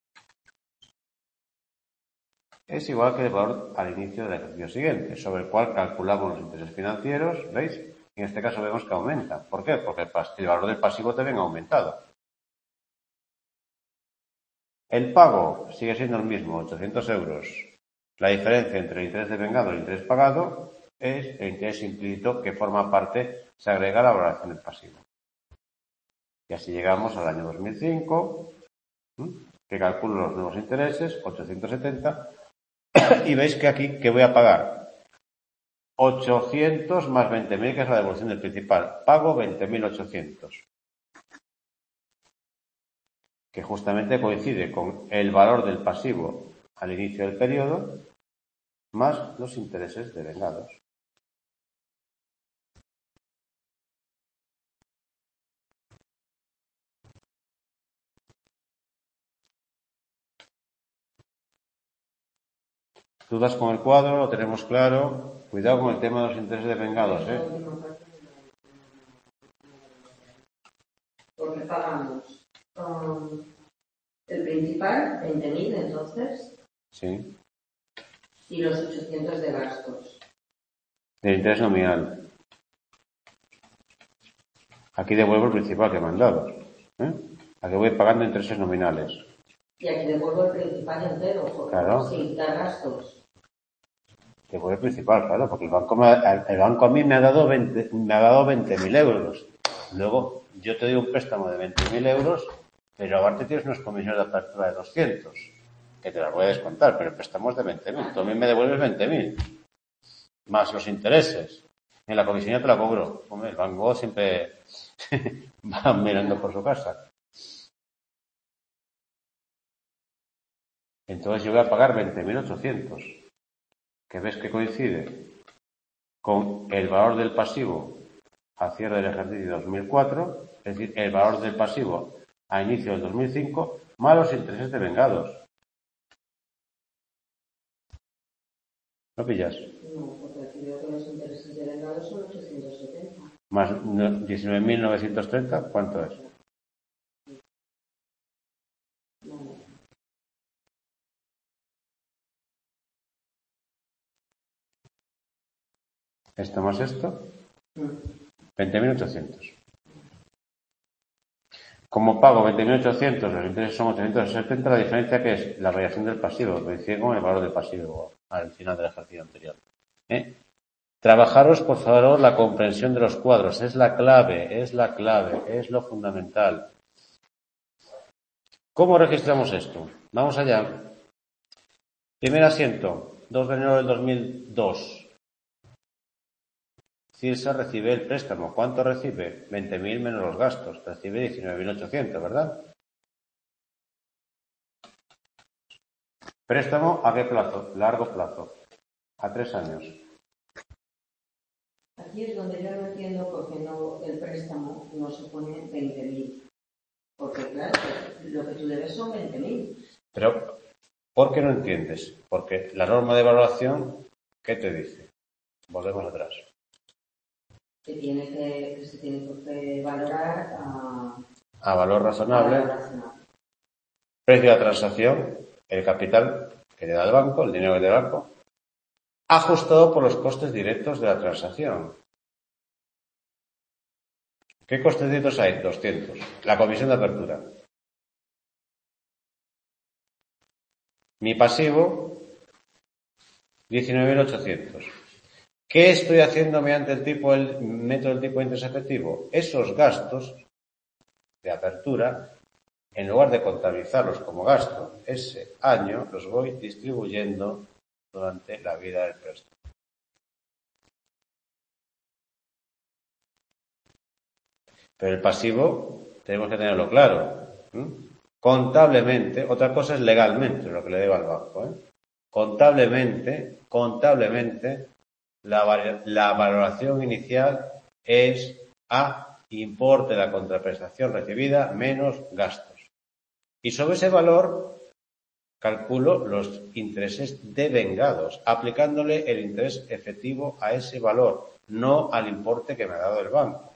es igual que el valor al inicio del ejercicio siguiente, sobre el cual calculamos los intereses financieros, ¿veis? En este caso vemos que aumenta. ¿Por qué? Porque el valor del pasivo también ha aumentado. El pago sigue siendo el mismo, ochocientos euros. La diferencia entre el interés de vengado y el interés pagado es el interés implícito que forma parte, se agrega a la valoración del pasivo. Y así llegamos al año dos mil cinco, que calculo los nuevos intereses, ochocientos setenta, y veis que aquí, ¿qué voy a pagar? ochocientos más veinte mil, que es la devolución del principal. Pago veinte mil ochocientos. Que justamente coincide con el valor del pasivo al inicio del periodo, más los intereses de vengados. ¿Dudas con el cuadro? ¿Lo tenemos claro? Cuidado con el tema de los intereses de vengados, ¿eh? Porque pagamos um, el principal, veinte mil, entonces. Sí. Y los ochocientos de gastos. De interés nominal. Aquí devuelvo el principal que me han dado. ¿eh? Aquí voy pagando intereses nominales. Y aquí devuelvo el principal entero, porque claro. sin dar gastos. Devuelvo el principal, claro, porque el banco, me, el banco a mí me ha dado veinte, me ha dado veinte mil euros. Luego, yo te doy un préstamo de veinte mil euros, pero aparte tienes unas comisiones de apertura de doscientos, que te las voy a descontar, pero el préstamo es de veinte mil. Tú a mí me devuelves veinte mil, más los intereses. En la comisión ya te la cobro. Hombre, el banco siempre va mirando por su casa. Entonces yo voy a pagar veinte mil ochocientos, que ves que coincide con el valor del pasivo a cierre del ejercicio dos mil cuatro, es decir, el valor del pasivo a inicio del dos mil cinco, más los intereses de vengados. ¿No pillas? No, porque aquí veo que los intereses de vengados son ochocientos setenta. Más diecinueve mil novecientos treinta, ¿cuánto es? No. Esto más esto, Mm. veinte mil ochocientos. Como pago veinte mil ochocientos, los intereses son ochocientos setenta, la diferencia que es la variación del pasivo, coincide con el valor del pasivo al final del ejercicio anterior. ¿Eh? Trabajaros, por favor, la comprensión de los cuadros. Es la clave, es la clave, es lo fundamental. ¿Cómo registramos esto? Vamos allá. Primer asiento, dos de enero del dos mil dos. Cirsa recibe el préstamo. ¿Cuánto recibe? veinte mil menos los gastos. Recibe diecinueve mil ochocientos, ¿verdad? ¿Préstamo a qué plazo? Largo plazo. A tres años. Aquí es donde yo no entiendo por qué no, el préstamo no se pone veinte mil. Porque claro, lo que tú debes son veinte mil. Pero, ¿Por qué no entiendes? Porque la norma de valoración, ¿qué te dice? Volvemos atrás. Que, tiene que, que se tiene que valorar a, a valor razonable, a valor razonable. Precio de la transacción, el capital que te da el banco, el dinero que te da el banco, ajustado por los costes directos de la transacción. ¿Qué costes directos hay? doscientos. La comisión de apertura. Mi pasivo, diecinueve mil ochocientos. ¿Qué estoy haciendo mediante el tipo, el método del tipo de interés efectivo? Esos gastos de apertura, en lugar de contabilizarlos como gasto ese año, los voy distribuyendo durante la vida del préstamo. Pero el pasivo tenemos que tenerlo claro. ¿Mm? Contablemente, otra cosa es legalmente lo que le debo al banco. ¿eh? Contablemente, contablemente, la, la valoración inicial es a importe de la contraprestación recibida menos gastos. Y sobre ese valor calculo los intereses devengados, aplicándole el interés efectivo a ese valor, no al importe que me ha dado el banco.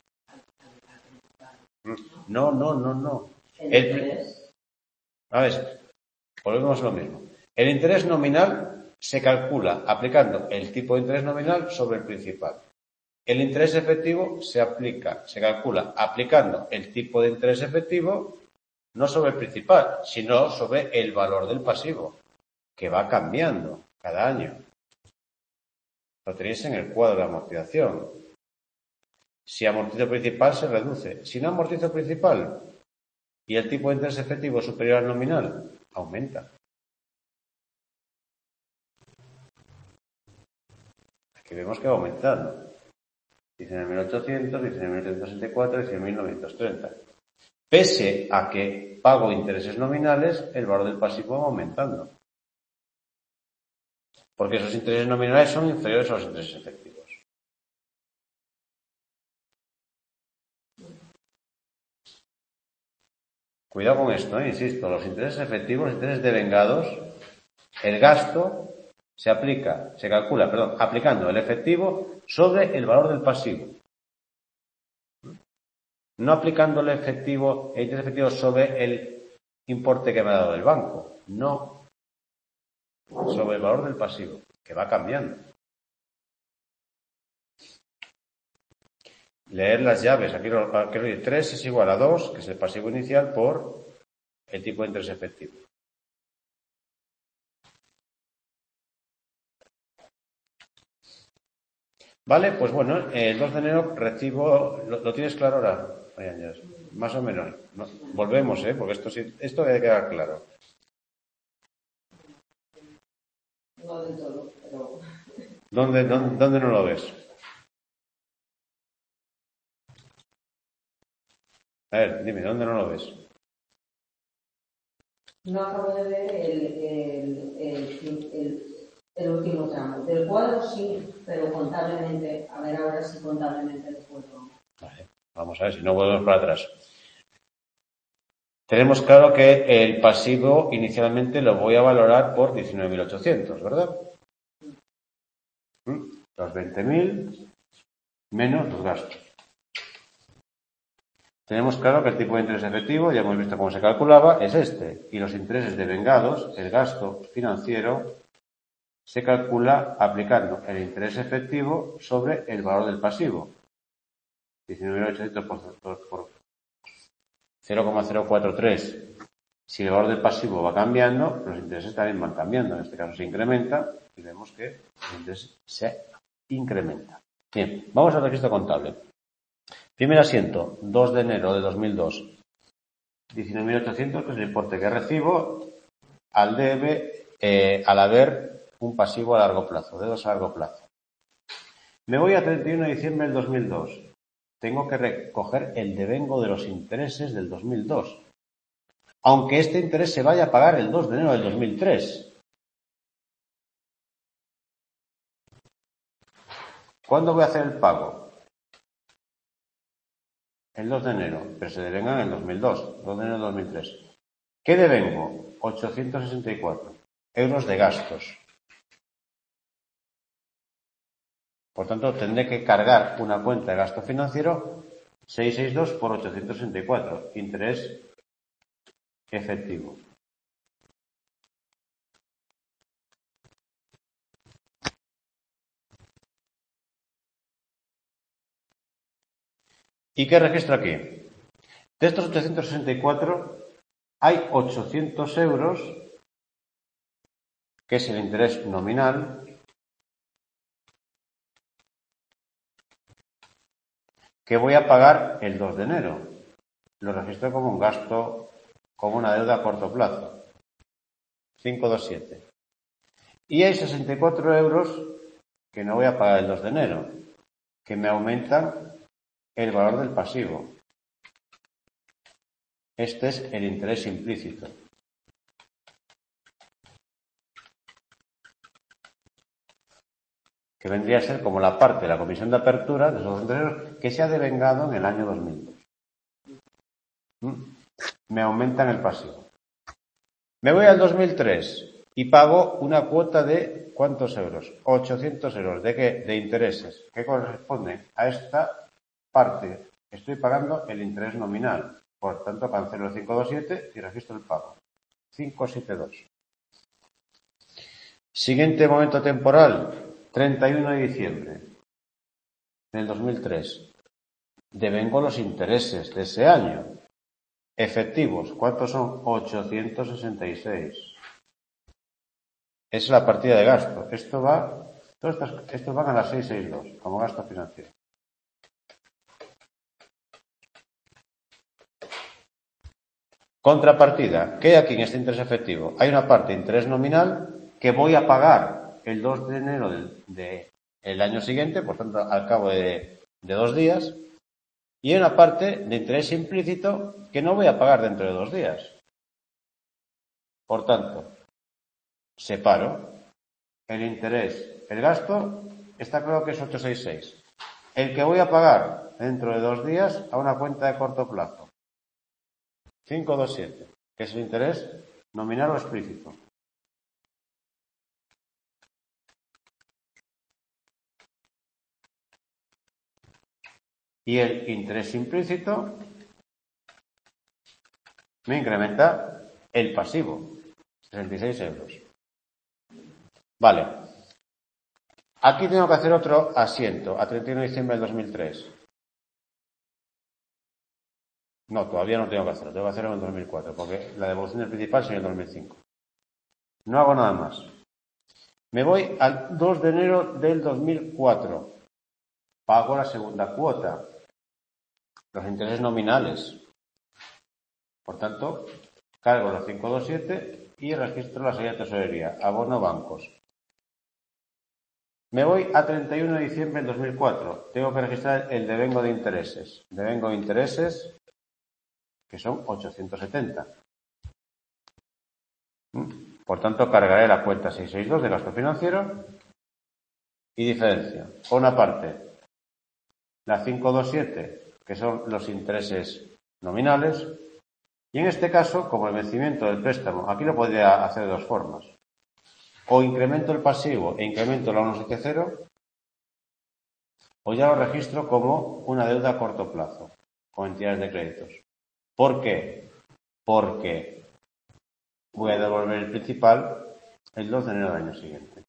No, no, no, no. ¿El el, interés? A ver, volvemos a lo mismo. El interés nominal se calcula aplicando el tipo de interés nominal sobre el principal. El interés efectivo se aplica, se calcula aplicando el tipo de interés efectivo no sobre el principal, sino sobre el valor del pasivo, que va cambiando cada año. Lo tenéis en el cuadro de amortización. Si amortizo principal, se reduce. Si no amortizo principal y el tipo de interés efectivo es superior al nominal, aumenta. Aquí vemos que va aumentando. diecinueve mil ochocientos, diecinueve mil trescientos sesenta y cuatro, diecinueve mil novecientos treinta. Pese a que pago intereses nominales, el valor del pasivo va aumentando. Porque esos intereses nominales son inferiores a los intereses efectivos. Cuidado con esto, ¿eh? Insisto, los intereses efectivos, los intereses devengados, el gasto se aplica, se calcula, perdón, aplicando el efectivo sobre el valor del pasivo. No aplicando el efectivo, el interés efectivo sobre el importe que me ha dado el banco. No. Sobre el valor del pasivo, que va cambiando. Leer las llaves. Aquí lo que tres es igual a dos, que es el pasivo inicial, por el tipo de interés efectivo. Vale, pues bueno, el dos de enero recibo... ¿Lo, lo tienes claro ahora? Más o menos. No, volvemos, ¿eh? Porque esto, esto debe quedar claro. No del todo, pero... ¿Dónde, dónde, dónde no lo ves? A ver, dime, ¿dónde no lo ves? No acabo de ver el, el, el, el, el último tramo. Del cuadro sí, pero contablemente, a ver ahora si contablemente lo puedo. Vale, vamos a ver si no volvemos para atrás. Tenemos claro que el pasivo inicialmente lo voy a valorar por diecinueve mil ochocientos, ¿verdad? Los veinte mil menos los gastos. Tenemos claro que el tipo de interés efectivo, ya hemos visto cómo se calculaba, es este. Y los intereses devengados, el gasto financiero, se calcula aplicando el interés efectivo sobre el valor del pasivo. diecinueve mil ochocientos por, por cero coma cero cuatro tres. Si el valor del pasivo va cambiando, los intereses también van cambiando. En este caso se incrementa y vemos que el interés se incrementa. Bien, vamos al registro contable. Primer asiento, dos de enero de dos mil dos. diecinueve mil ochocientos, que es el importe que recibo al debe, eh, al haber un pasivo a largo plazo, deudas a largo plazo. Me voy a treinta y uno de diciembre del dos mil dos. Tengo que recoger el devengo de los intereses del dos mil dos. Aunque este interés se vaya a pagar el dos de enero del dos mil tres. ¿Cuándo voy a hacer el pago? El dos de enero, pero se devenga en el dos mil dos, dos de enero del dos mil tres. ¿Qué devengo? ochocientos sesenta y cuatro. euros de gastos. Por tanto, tendré que cargar una cuenta de gasto financiero seiscientos sesenta y dos por ochocientos sesenta y cuatro, interés efectivo. ¿Y qué registro aquí? De estos ochocientos sesenta y cuatro, hay ochocientos euros, que es el interés nominal, que voy a pagar el dos de enero. Lo registro como un gasto, como una deuda a corto plazo. quinientos veintisiete. Y hay sesenta y cuatro euros que no voy a pagar el dos de enero, que me aumentan el valor del pasivo. Este es el interés implícito. Que vendría a ser como la parte de la comisión de apertura de esos euros que se ha devengado en el año dos mil dos. ¿Mm? Me aumentan el pasivo. Me voy al dos mil tres y pago una cuota de ¿cuántos euros? ochocientos euros. ¿De qué? De intereses, que corresponden a esta parte. Estoy pagando el interés nominal. Por tanto, cancelo el quinientos veintisiete y registro el pago. quinientos setenta y dos. Siguiente momento temporal, treinta y uno de diciembre del dos mil tres. Devengo los intereses de ese año. Efectivos, ¿cuántos son? ochocientos sesenta y seis. Es la partida de gasto. Esto va, todos estos, estos van a las seiscientos sesenta y dos como gasto financiero. Contrapartida, ¿qué hay aquí en este interés efectivo? Hay una parte de interés nominal que voy a pagar el dos de enero del de el año siguiente, por tanto, al cabo de, de dos días, y hay una parte de interés implícito que no voy a pagar dentro de dos días. Por tanto, separo el interés, el gasto, está claro que es ochocientos sesenta y seis. El que voy a pagar dentro de dos días a una cuenta de corto plazo. quinientos veintisiete, que es el interés nominal o explícito. Y el interés implícito me incrementa el pasivo, sesenta y seis euros. Vale. Aquí tengo que hacer otro asiento, a treinta y uno de diciembre del dos mil tres. No, todavía no tengo que hacerlo, tengo que hacerlo en el dos mil cuatro, porque la devolución del principal sería en el dos mil cinco. No hago nada más. Me voy al dos de enero del dos mil cuatro. Pago la segunda cuota, los intereses nominales. Por tanto, cargo los quinientos veintisiete y registro la salida de tesorería, abono bancos. Me voy a treinta y uno de diciembre del dos mil cuatro. Tengo que registrar el devengo de intereses. Devengo de intereses, que son ochocientos setenta. Por tanto, cargaré la cuenta seiscientos sesenta y dos de gasto financiero y diferencia. Por una parte, la quinientos veintisiete, que son los intereses nominales, y en este caso, como el vencimiento del préstamo, aquí lo podría hacer de dos formas. O incremento el pasivo e incremento la ciento setenta, o ya lo registro como una deuda a corto plazo, con entidades de créditos. ¿Por qué? Porque voy a devolver el principal el dos de enero del año siguiente.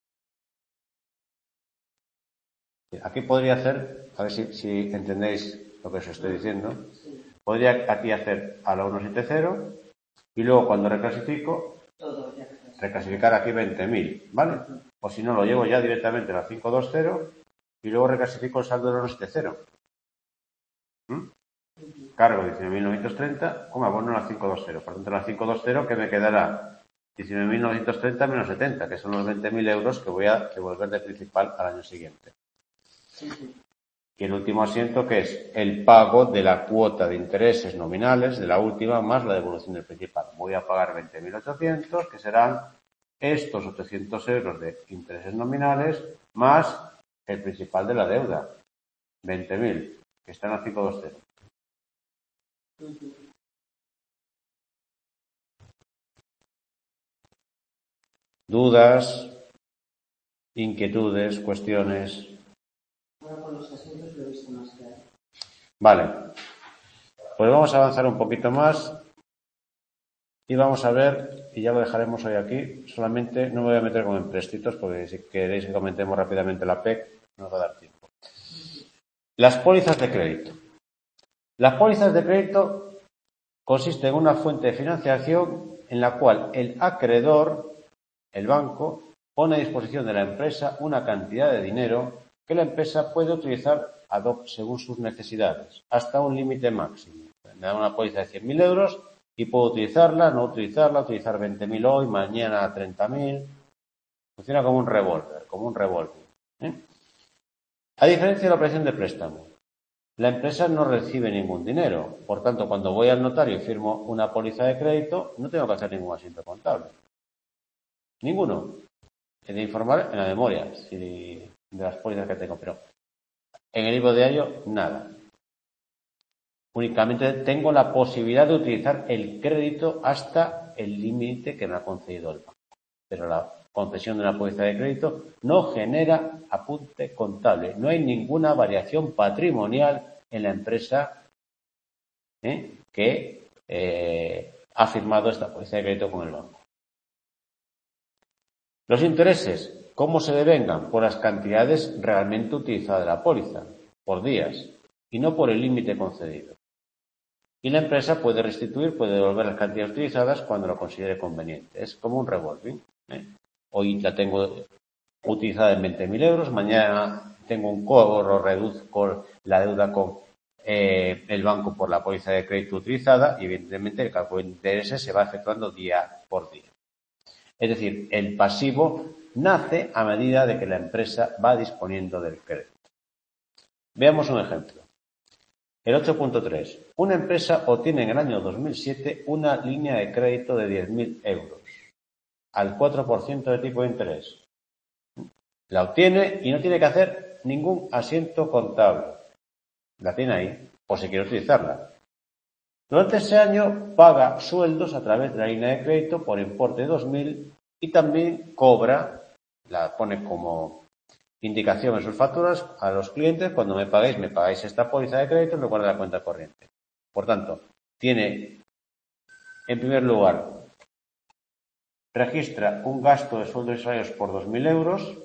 Aquí podría hacer, a ver si, si entendéis lo que os estoy diciendo, podría aquí hacer a la ciento setenta y luego cuando reclasifico, reclasificar aquí veinte mil, ¿vale? O si no, lo llevo ya directamente a la quinientos veinte y luego reclasifico el saldo de la ciento setenta. ¿Mm? Cargo diecinueve mil novecientos treinta con abono a la quinientos veinte. Por tanto, la quinientos veinte que me quedará diecinueve mil novecientos treinta menos setenta, que son los veinte mil euros que voy a devolver de principal al año siguiente. Y el último asiento, que es el pago de la cuota de intereses nominales de la última más la devolución del principal. Voy a pagar veinte mil ochocientos, que serán estos ochocientos euros de intereses nominales más el principal de la deuda, veinte mil, que están a quinientos veinte. ¿Dudas, inquietudes, cuestiones? Ahora con los asientos lo he visto más claro. Vale. Pues vamos a avanzar un poquito más y vamos a ver, y ya lo dejaremos hoy aquí, solamente no me voy a meter con empréstitos porque si queréis que comentemos rápidamente la P E C, no nos va a dar tiempo. Las pólizas de crédito. Las pólizas de crédito consisten en una fuente de financiación en la cual el acreedor, el banco, pone a disposición de la empresa una cantidad de dinero que la empresa puede utilizar ad hoc según sus necesidades, hasta un límite máximo. Me da una póliza de cien mil euros y puedo utilizarla, no utilizarla, utilizar veinte mil hoy, mañana treinta mil. Funciona como un revólver, como un revólver. ¿eh? A diferencia de la operación de préstamo, la empresa no recibe ningún dinero. Por tanto, cuando voy al notario y firmo una póliza de crédito, no tengo que hacer ningún asiento contable. Ninguno. He de informar en la memoria si de las pólizas que tengo, pero en el libro diario, nada. Únicamente tengo la posibilidad de utilizar el crédito hasta el límite que me ha concedido el banco. Pero la concesión de una póliza de crédito no genera apunte contable. No hay ninguna variación patrimonial en la empresa ¿eh? que eh, ha firmado esta póliza de crédito con el banco. Los intereses, ¿cómo se devengan? Por las cantidades realmente utilizadas de la póliza, por días, y no por el límite concedido. Y la empresa puede restituir, puede devolver las cantidades utilizadas cuando lo considere conveniente. Es como un revolving. ¿eh? Hoy la tengo utilizada en veinte mil euros, mañana tengo un cobro, reduzco la deuda con eh, el banco por la póliza de crédito utilizada y evidentemente el cálculo de intereses se va efectuando día por día. Es decir, el pasivo nace a medida de que la empresa va disponiendo del crédito. Veamos un ejemplo. El ocho punto tres. Una empresa obtiene en el año dos mil siete una línea de crédito de diez mil euros al cuatro por ciento de tipo de interés. La obtiene y no tiene que hacer ningún asiento contable. La tiene ahí, por si quiere utilizarla. Durante ese año paga sueldos a través de la línea de crédito por importe de dos mil y también cobra, la pone como indicación en sus facturas a los clientes: cuando me paguéis, me pagáis esta póliza de crédito en lugar de la cuenta corriente. Por tanto, tiene, en primer lugar, registra un gasto de sueldos y salarios por dos mil euros.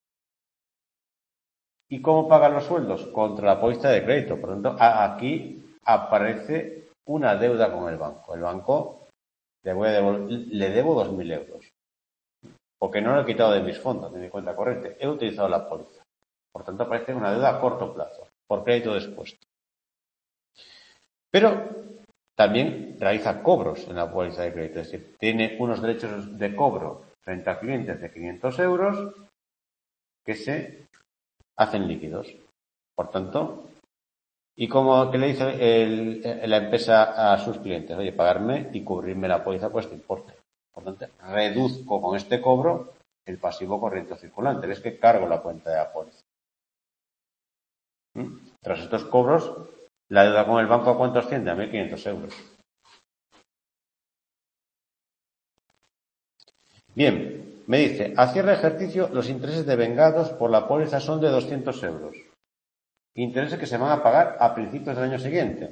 ¿Y cómo pagan los sueldos? Contra la póliza de crédito. Por tanto, aquí aparece una deuda con el banco. El banco le, voy a devolver, le debo dos mil euros. Porque no lo he quitado de mis fondos, de mi cuenta corriente. He utilizado la póliza. Por tanto, aparece una deuda a corto plazo, por crédito dispuesto. Pero también realiza cobros en la póliza de crédito. Es decir, tiene unos derechos de cobro frente a clientes de quinientos euros que se hacen líquidos. Por tanto, ¿y cómo que le dice el, la empresa a sus clientes? Oye, pagarme y cubrirme la póliza por este importe. Por tanto, reduzco con este cobro el pasivo corriente circulante. ¿Ves que cargo la cuenta de la póliza? ¿Mm? Tras estos cobros, la deuda con el banco, ¿a cuánto asciende? A mil quinientos euros. Bien, me dice, a cierre de ejercicio, los intereses devengados por la póliza son de doscientos euros. Intereses que se van a pagar a principios del año siguiente.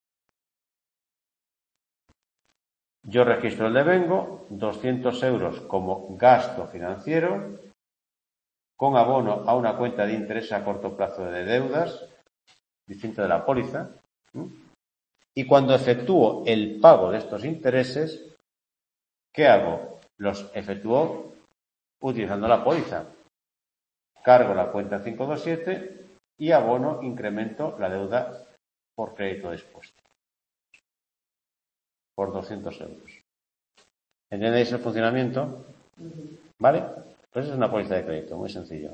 Yo registro el devengo, doscientos euros como gasto financiero, con abono a una cuenta de interés a corto plazo de deudas, distinta de la póliza. Y cuando efectúo el pago de estos intereses, ¿qué hago? Los efectúo utilizando la póliza. Cargo la cuenta cinco dos siete y abono, incremento la deuda por crédito dispuesto. Por doscientos euros. ¿Entendéis el funcionamiento? ¿Vale? Pues es una póliza de crédito, muy sencillo.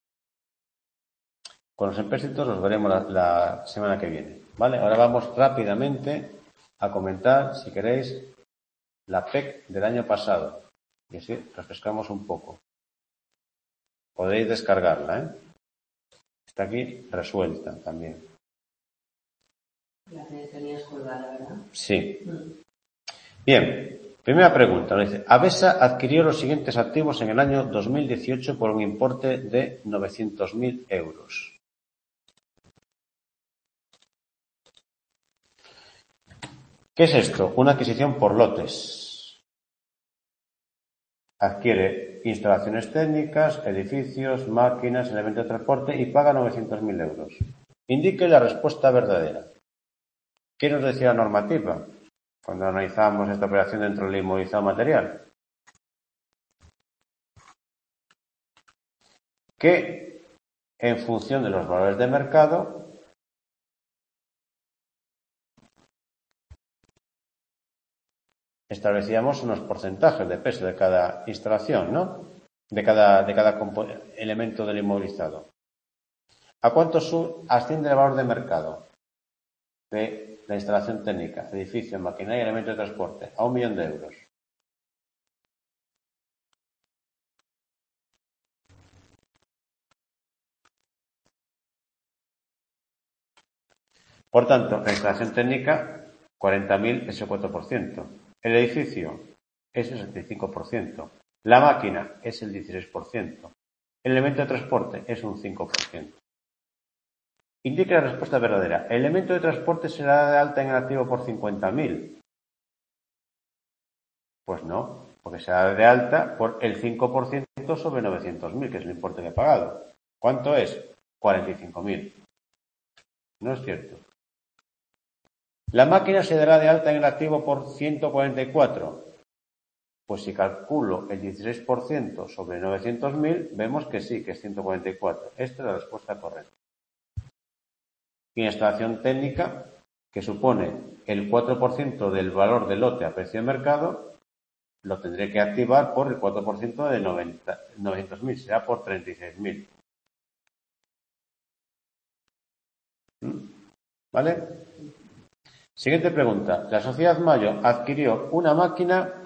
Con los empréstitos los veremos la, la semana que viene. ¿Vale? Ahora vamos rápidamente a comentar, si queréis, la P E C del año pasado. Y así refrescamos un poco. Podéis descargarla, ¿eh? Está aquí resuelta también. La que tenías colgada, ¿verdad? Sí. Mm. Bien. Primera pregunta, nos dice, Avesa adquirió los siguientes activos en el año dos mil dieciocho por un importe de novecientos mil euros. ¿Qué es esto? Una adquisición por lotes. Adquiere instalaciones técnicas, edificios, máquinas, elementos de transporte y paga novecientos mil euros. Indique la respuesta verdadera. ¿Qué nos decía la normativa cuando analizamos esta operación dentro del inmovilizado material? Que en función de los valores de mercado establecíamos unos porcentajes de peso de cada instalación, ¿no? De cada, de cada elemento del inmovilizado. ¿A cuánto asciende el valor de mercado de la instalación técnica, edificio, maquinaria y elementos de transporte? A un millón de euros. Por tanto, la instalación técnica, cuarenta mil es el cuatro por ciento. El edificio es el setenta y cinco por ciento. La máquina es el dieciséis por ciento. El elemento de transporte es un cinco por ciento. Indique la respuesta verdadera. ¿El elemento de transporte será de alta en el activo por cincuenta mil? Pues no, porque será de alta por el cinco por ciento sobre novecientos mil, que es el importe que he pagado. ¿Cuánto es? cuarenta y cinco mil. No es cierto. La máquina se dará de alta en el activo por ciento cuarenta y cuatro. Pues si calculo el dieciséis por ciento sobre novecientos mil, vemos que sí, que es ciento cuarenta y cuatro. Esta es la respuesta correcta. Y instalación técnica, que supone el cuatro por ciento del valor del lote a precio de mercado, lo tendré que activar por el cuatro por ciento de novecientos mil, será por treinta y seis mil. ¿Vale? Siguiente pregunta. La sociedad Mayo adquirió una máquina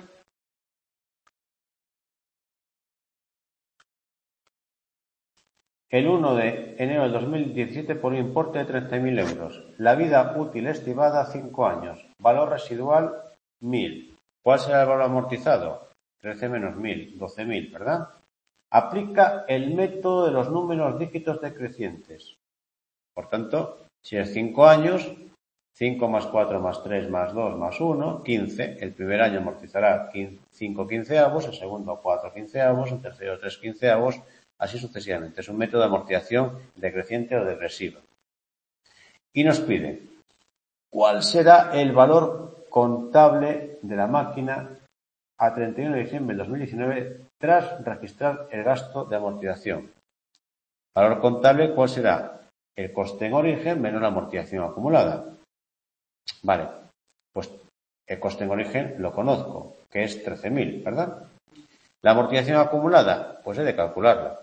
el uno de enero del dos mil diecisiete por un importe de treinta mil euros. La vida útil estimada cinco años. Valor residual mil. ¿Cuál será el valor amortizado? trece menos mil, doce mil, ¿verdad? Aplica el método de los números dígitos decrecientes. Por tanto, si es cinco años, cinco más cuatro más tres más dos más uno, quince. El primer año amortizará cinco quinceavos, el segundo cuatro quinceavos, el tercero tres quinceavos, así sucesivamente. Es un método de amortización decreciente o degresiva. Y nos pide, ¿cuál será el valor contable de la máquina a treinta y uno de diciembre de dos mil diecinueve tras registrar el gasto de amortización? Valor contable, ¿cuál será? El coste en origen menos la amortización acumulada. Vale, pues el coste en origen lo conozco, que es trece mil, ¿verdad? La amortización acumulada, pues he de calcularla.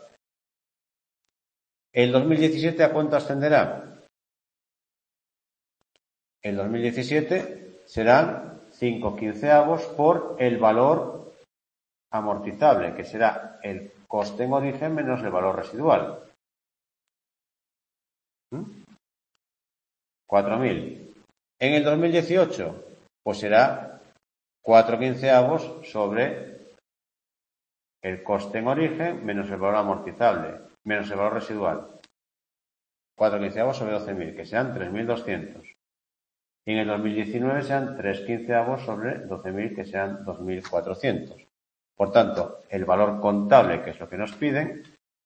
¿El dos mil diecisiete a cuánto ascenderá? El dos mil diecisiete serán cinco quinceavos por el valor amortizable, que será el coste en origen menos el valor residual. ¿Mm? cuatro mil. En el dos mil dieciocho, pues será cuatro quinceavos sobre el coste en origen menos el valor amortizable, menos el valor residual. cuatro quinceavos sobre doce mil, que sean tres mil doscientos. Y en el dos mil diecinueve sean tres quinceavos sobre doce mil, que sean dos mil cuatrocientos. Por tanto, el valor contable, que es lo que nos piden,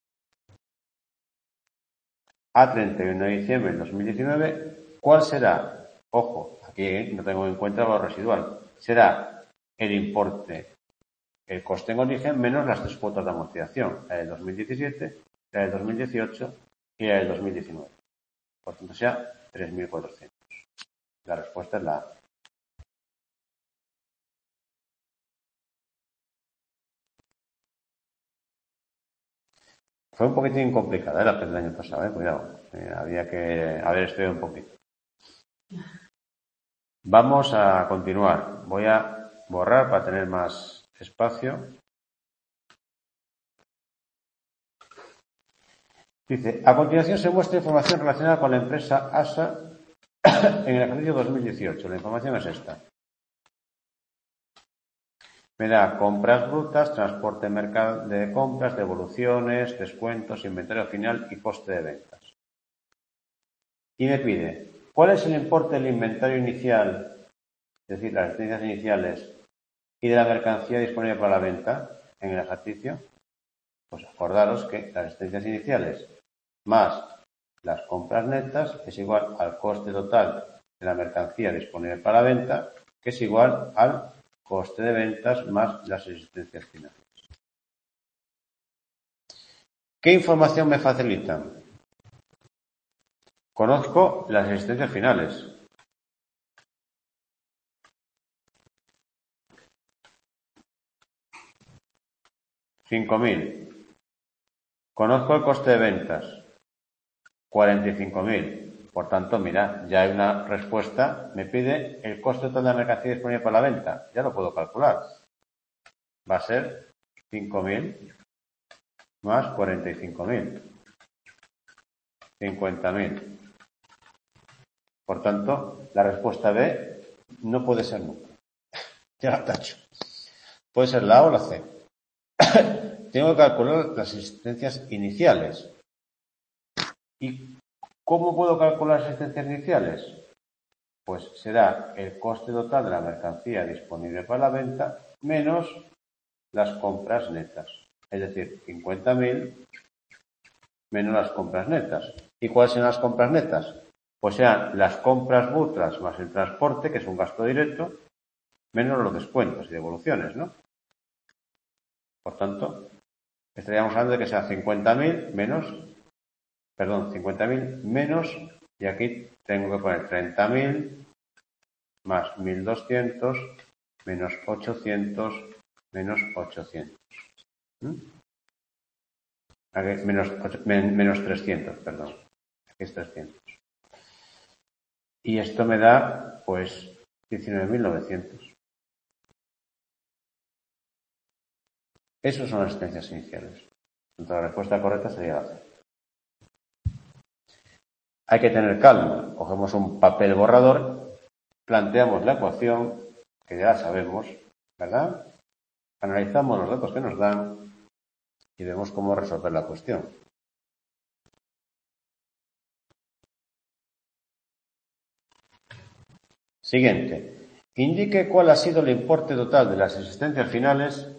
a treinta y uno de diciembre del dos mil diecinueve, ¿cuál será? Ojo, aquí no tengo en cuenta el valor residual. Será el importe, el coste en origen, menos las tres cuotas de amortización, la del dos mil diecisiete, la del dos mil dieciocho y la del dos mil diecinueve. Por tanto, sea tres mil cuatrocientos. La respuesta es la A. Fue un poquitín complicada, ¿eh? La del año pasado, ¿eh? Cuidado. Eh, había que haber estudiado un poquito. Vamos a continuar. Voy a borrar para tener más espacio. Dice, a continuación se muestra información relacionada con la empresa A S A en el ejercicio dos mil dieciocho. La información es esta. me da compras brutas, transporte de compras, devoluciones, descuentos, inventario final y coste de ventas. Y me pide, ¿cuál es el importe del inventario inicial, es decir, las existencias iniciales, y de la mercancía disponible para la venta en el ejercicio? Pues acordaros que las existencias iniciales más las compras netas es igual al coste total de la mercancía disponible para la venta, que es igual al coste de ventas más las existencias finales. ¿Qué información me facilitan? Conozco las existencias finales. cinco mil. Conozco el coste de ventas. cuarenta y cinco mil. Por tanto, mira, ya hay una respuesta. Me pide el coste total de la mercancía disponible para la venta. Ya lo puedo calcular. Va a ser cinco mil más cuarenta y cinco mil. cincuenta mil. Por tanto, la respuesta B no puede ser nunca. Ya la tacho. Puede ser la A o la C. Tengo que calcular las existencias iniciales. ¿Y cómo puedo calcular las existencias iniciales? Pues será el coste total de la mercancía disponible para la venta menos las compras netas. Es decir, cincuenta mil menos las compras netas. ¿Y cuáles serán las compras netas? Pues serán las compras brutas más el transporte, que es un gasto directo, menos los descuentos y devoluciones, ¿no? Por tanto, estaríamos hablando de que sea cincuenta mil menos, perdón, cincuenta mil menos, y aquí tengo que poner treinta mil más mil doscientos menos ochocientos menos ochocientos. ¿Mm? Aquí, menos, menos trescientos, perdón. Aquí es trescientos. Y esto me da, pues, diecinueve mil novecientos. Esas son las existencias iniciales. Entonces, la respuesta correcta sería la C. Hay que tener calma. Cogemos un papel borrador, planteamos la ecuación, que ya la sabemos, ¿verdad? Analizamos los datos que nos dan y vemos cómo resolver la cuestión. Siguiente. Indique cuál ha sido el importe total de las existencias finales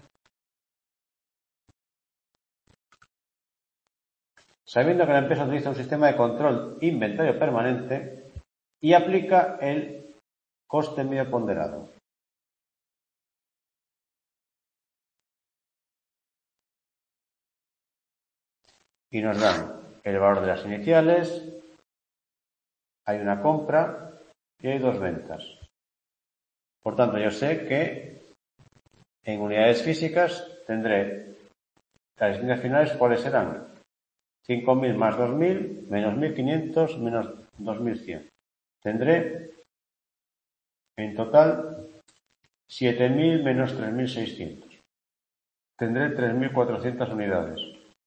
sabiendo que la empresa utiliza un sistema de control inventario permanente y aplica el coste medio ponderado. Y nos dan el valor de las iniciales, hay una compra y hay dos ventas. Por tanto, yo sé que en unidades físicas tendré las existencias finales, ¿cuáles serán? cinco mil más dos mil, menos mil quinientos, menos dos mil cien. Tendré en total siete mil menos tres mil seiscientos. Tendré tres mil cuatrocientas unidades.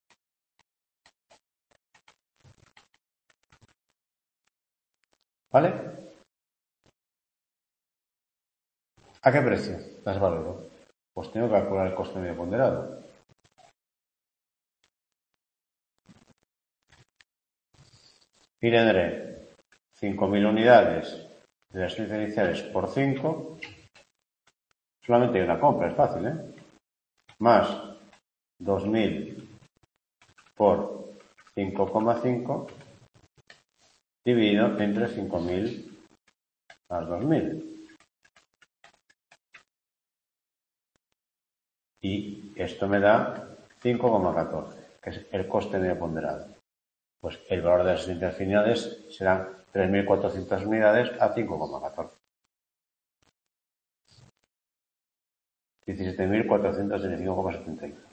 ¿Vale? ¿A qué precio las valoro? Pues tengo que calcular el coste medio ponderado. Y tendré cinco mil unidades de las iniciales por cinco. Solamente hay una compra, es fácil, ¿eh? Más dos mil por cinco coma cinco dividido entre cinco mil más dos mil. Y esto me da cinco coma catorce, que es el coste medio ponderado. Pues el valor de las existencias finales serán tres mil cuatrocientas unidades a cinco coma catorce. diecisiete mil cuatrocientos veinticinco coma setenta y uno.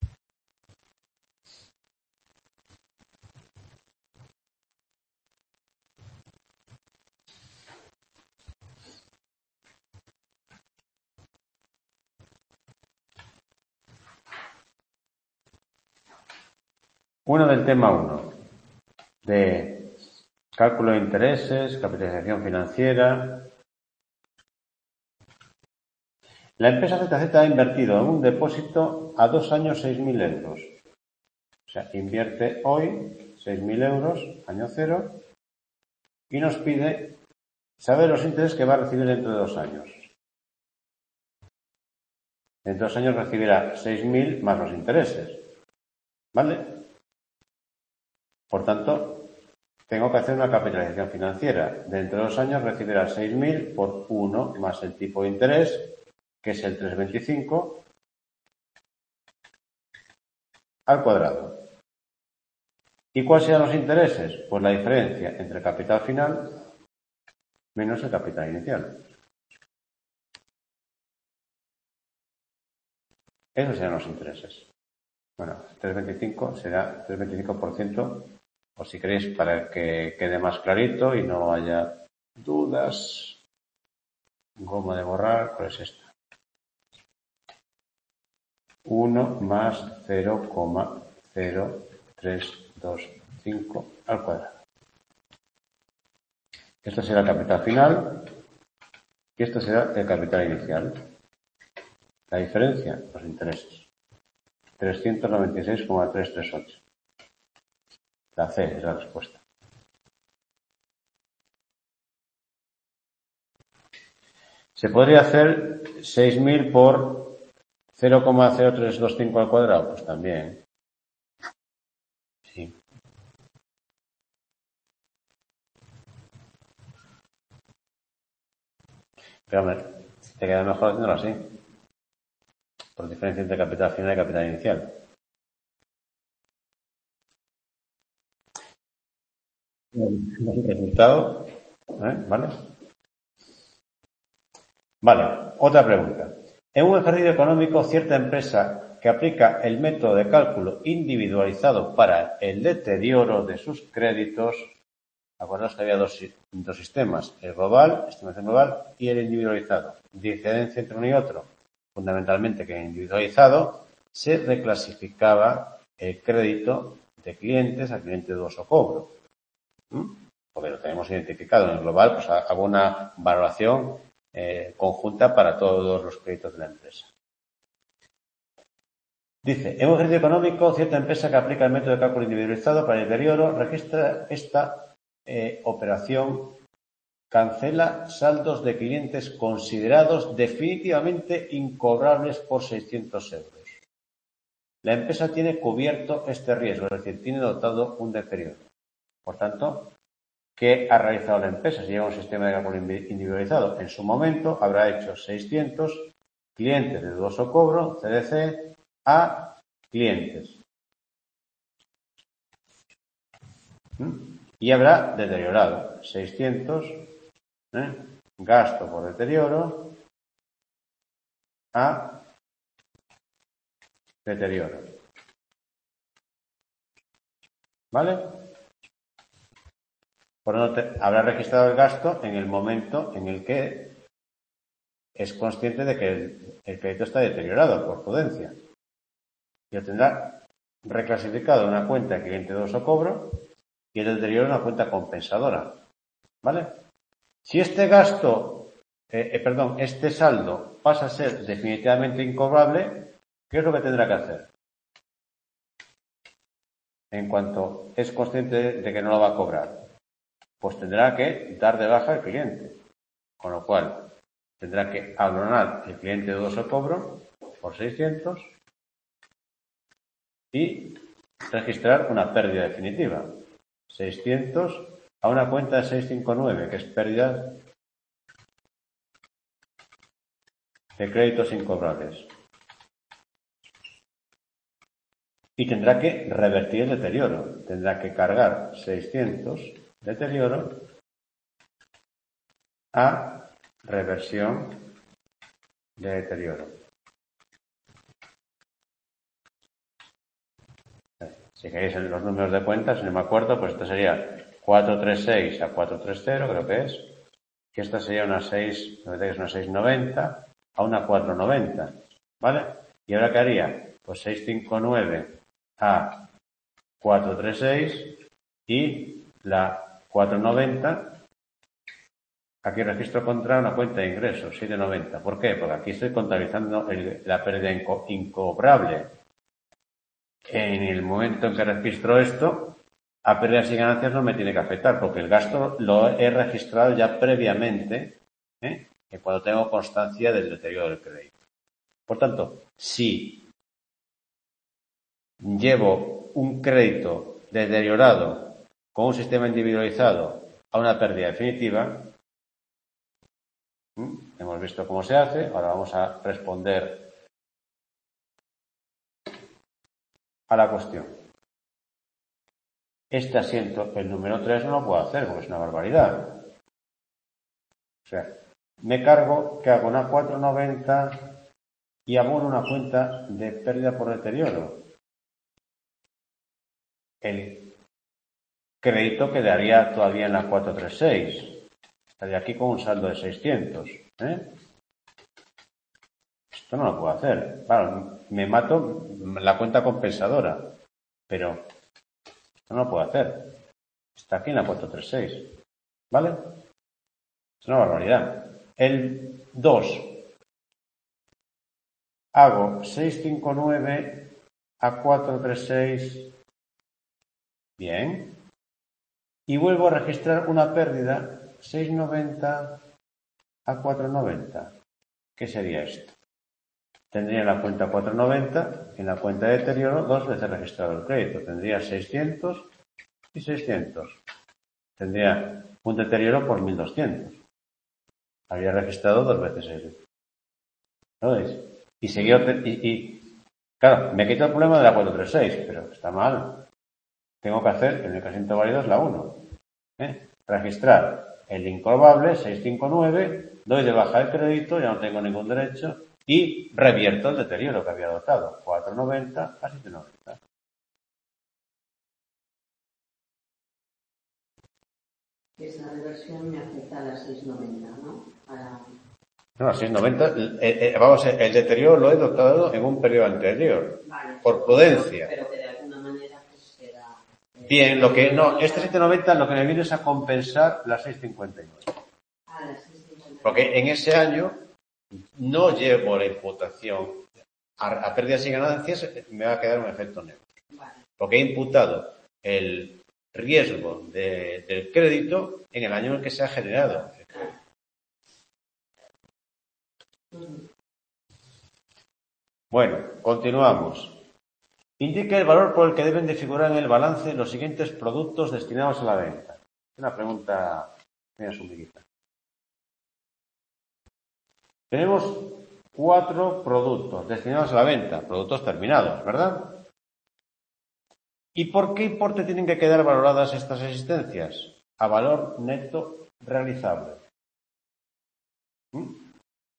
Uno del tema uno, de cálculo de intereses, capitalización financiera. La empresa Z Z ha invertido en un depósito a dos años seis mil euros. O sea, invierte hoy seis mil euros, año cero, y nos pide saber los intereses que va a recibir dentro de dos años. Dentro de dos años recibirá seis mil más los intereses. ¿Vale? Por tanto, tengo que hacer una capitalización financiera. Dentro de dos años recibirá seis mil por uno más el tipo de interés, que es el tres coma veinticinco, al cuadrado. ¿Y cuáles serán los intereses? Pues la diferencia entre el capital final menos el capital inicial. Esos serán los intereses. Bueno, tres coma veinticinco será tres coma veinticinco por ciento, o si queréis, para que quede más clarito y no haya dudas. Goma de borrar, ¿cuál es esta? uno más cero coma cero tres dos cinco al cuadrado. Esto será el capital final y esto será el capital inicial. La diferencia, los intereses. trescientos noventa y seis coma trescientos treinta y ocho. La C es la respuesta. ¿Se podría hacer seis mil por cero coma cero tres dos cinco al cuadrado? Pues también. Sí. Pero hombre, te queda mejor haciéndolo así. Por diferencia entre capital final y capital inicial. El resultado, ¿eh? ¿Vale? Vale, otra pregunta. En un ejercicio económico, cierta empresa que aplica el método de cálculo individualizado para el deterioro de sus créditos, acordaos que había dos, dos sistemas, el global, estimación global, y el individualizado. Diferencia entre uno y otro, fundamentalmente que en el individualizado se reclasificaba el crédito de clientes a cliente de dudoso cobro. ¿Mm? Porque lo tenemos identificado. En el global, pues hago una valoración eh, conjunta para todos los créditos de la empresa. Dice, en un ejercicio económico, cierta empresa que aplica el método de cálculo individualizado para el deterioro registra esta eh, operación, cancela saldos de clientes considerados definitivamente incobrables por seiscientos euros. La empresa tiene cubierto este riesgo, es decir, tiene dotado un deterioro. Por tanto, ¿qué ha realizado la empresa si lleva un sistema de cálculo individualizado? En su momento habrá hecho seiscientos clientes de dudoso cobro, C D C, a clientes. ¿Mm? Y habrá deteriorado seiscientos, ¿eh? gasto por deterioro, a deterioro. ¿Vale? Por lo tanto, habrá registrado el gasto en el momento en el que es consciente de que el, el crédito está deteriorado por prudencia. Y lo tendrá reclasificado en una cuenta de cliente de dudoso cobro y el deterioro en una cuenta compensadora. ¿Vale? Si este gasto, eh, eh, perdón, este saldo pasa a ser definitivamente incobrable, ¿qué es lo que tendrá que hacer? En cuanto es consciente de que no lo va a cobrar, pues tendrá que dar de baja al cliente. Con lo cual, tendrá que abonar el cliente de dudoso cobro por seiscientos y registrar una pérdida definitiva. seiscientos a una cuenta de seiscientos cincuenta y nueve, que es pérdida de créditos incobrables. Y tendrá que revertir el deterioro. Tendrá que cargar seiscientos deterioro a reversión de deterioro. Si queréis los números de cuenta, si no me acuerdo, pues esto sería cuatrocientos treinta y seis a cuatrocientos treinta, creo que es. Que esta sería una seis, me parece que es una seiscientos noventa a una cuatrocientos noventa. ¿Vale? ¿Y ahora qué haría? Pues seiscientos cincuenta y nueve a cuatrocientos treinta y seis y la cuatrocientos noventa Aquí registro contra una cuenta de ingresos, siete noventa. ¿Por qué? Porque aquí estoy contabilizando el, la pérdida inco, incobrable. En el momento en que registro esto, a pérdidas y ganancias no me tiene que afectar, porque el gasto lo he registrado ya previamente, ¿eh? Que cuando tengo constancia del deterioro del crédito. Por tanto, si llevo un crédito deteriorado con un sistema individualizado a una pérdida definitiva, ¿Mm? hemos visto cómo se hace, ahora vamos a responder a la cuestión. Este asiento, el número tres, no lo puedo hacer porque es una barbaridad. O sea, me cargo que hago una cuatro noventa y abono una cuenta de pérdida por deterioro. El crédito quedaría todavía en la cuatro treinta y seis. Estaría aquí con un saldo de seiscientos. ¿eh? Esto no lo puedo hacer. Claro, me mato la cuenta compensadora, pero esto no lo puedo hacer. Está aquí en la cuatro treinta y seis. ¿Vale? Es una barbaridad. El dos. Hago seiscientos cincuenta y nueve a cuatro treinta y seis. Bien. Y vuelvo a registrar una pérdida seiscientos noventa a cuatrocientos noventa. ¿Qué sería esto? Tendría en la cuenta cuatrocientos noventa, en la cuenta de deterioro, dos veces registrado el crédito. Tendría seiscientos y seiscientos. Tendría un deterioro por mil doscientos. Había registrado dos veces el. ¿Lo veis? Y seguía, y, y claro, me quito el problema de la cuatro treinta y seis, pero está mal. Tengo que hacer, el único asiento válido es la uno. ¿eh? Registrar el incobrable, seiscientos cincuenta y nueve, doy de baja el crédito, ya no tengo ningún derecho, y revierto el deterioro que había adoptado, cuatrocientos noventa a setecientos noventa. Esa reversión me afecta a las seiscientos noventa, ¿no? Para... No, a seiscientos noventa, eh, eh, vamos, el deterioro lo he adoptado en un periodo anterior, vale, por prudencia. Pero que de alguna manera pues queda... Eh, Bien, lo que no, este setecientos noventa lo que me viene es a compensar las seiscientos cincuenta y nueve. Ah, las seiscientos cincuenta y nueve. Porque en ese año no llevo la imputación a, a pérdidas y ganancias, me va a quedar un efecto neutro. Vale. Porque he imputado el riesgo de, del crédito en el año en el que se ha generado el crédito. Uh-huh. Bueno, continuamos. Indique el valor por el que deben de figurar en el balance los siguientes productos destinados a la venta. Una pregunta muy asumidita. Tenemos cuatro productos destinados a la venta, productos terminados, ¿verdad? ¿Y por qué importe tienen que quedar valoradas estas existencias? A valor neto realizable. ¿Mm?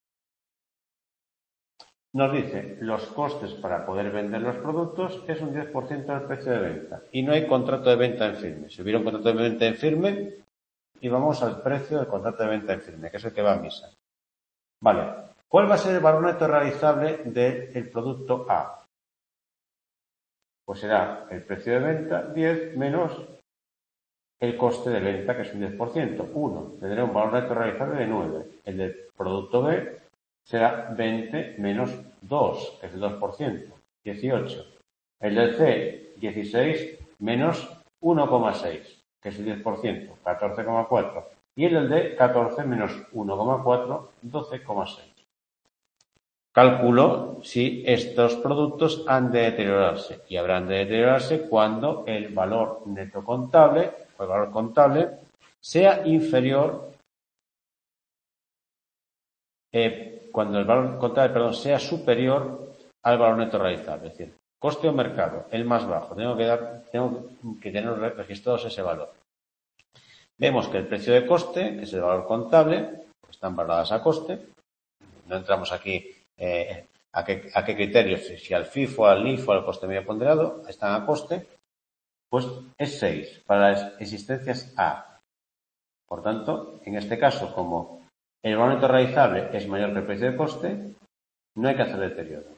Nos dice, los costes para poder vender los productos es un diez por ciento del precio de venta. Y no hay contrato de venta en firme. Si hubiera un contrato de venta en firme, íbamos al precio del contrato de venta en firme, que es el que va a misa. Vale. ¿Cuál va a ser el valor neto realizable del producto A? Pues será el precio de venta, diez, menos el coste de venta, que es un diez por ciento, uno. Tendrá un valor neto realizable de nueve. El del producto B será veinte menos dos, que es el dos por ciento, dieciocho. El del C, dieciséis menos uno coma seis, que es el diez por ciento, catorce coma cuatro. Y el del D, catorce menos uno coma cuatro, doce coma seis. Calculo si estos productos han de deteriorarse y habrán de deteriorarse cuando el valor neto contable o el valor contable sea inferior, eh, cuando el valor contable, perdón, sea superior al valor neto realizable. Es decir, coste o mercado, el más bajo. Tengo que dar, tengo que tener registrados ese valor. Vemos que el precio de coste, que es el valor contable, están valoradas a coste. No entramos aquí Eh, ¿a, qué, ¿A qué criterios? Si al FIFO, al LIFO, al coste medio ponderado, están a coste, pues es seis para las existencias A. Por tanto, en este caso, como el valor neto realizable es mayor que el precio de coste, no hay que hacer deterioro.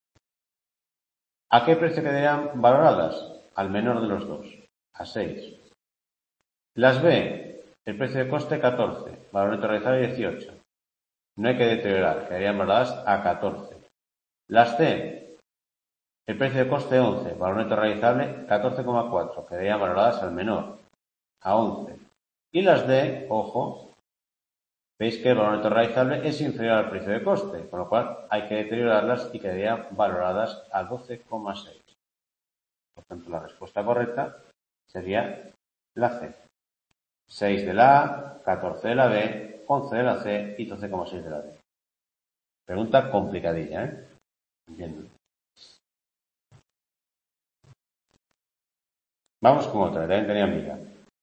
¿A qué precio quedarían valoradas? Al menor de los dos, a seis. Las B, El precio de coste catorce, valor neto realizable dieciocho. No hay que deteriorar, quedarían valoradas a catorce. Las C, el precio de coste once, valor neto realizable catorce coma cuatro, quedarían valoradas al menor, a once. Y las D, ojo, veis que el valor neto realizable es inferior al precio de coste, con lo cual hay que deteriorarlas y quedarían valoradas a doce coma seis. Por tanto, la respuesta correcta sería la C. seis de la A, catorce de la B, once de la C y doce coma seis de la D. Pregunta complicadilla, ¿eh? Entiendo. Vamos con otra, también tenía amiga.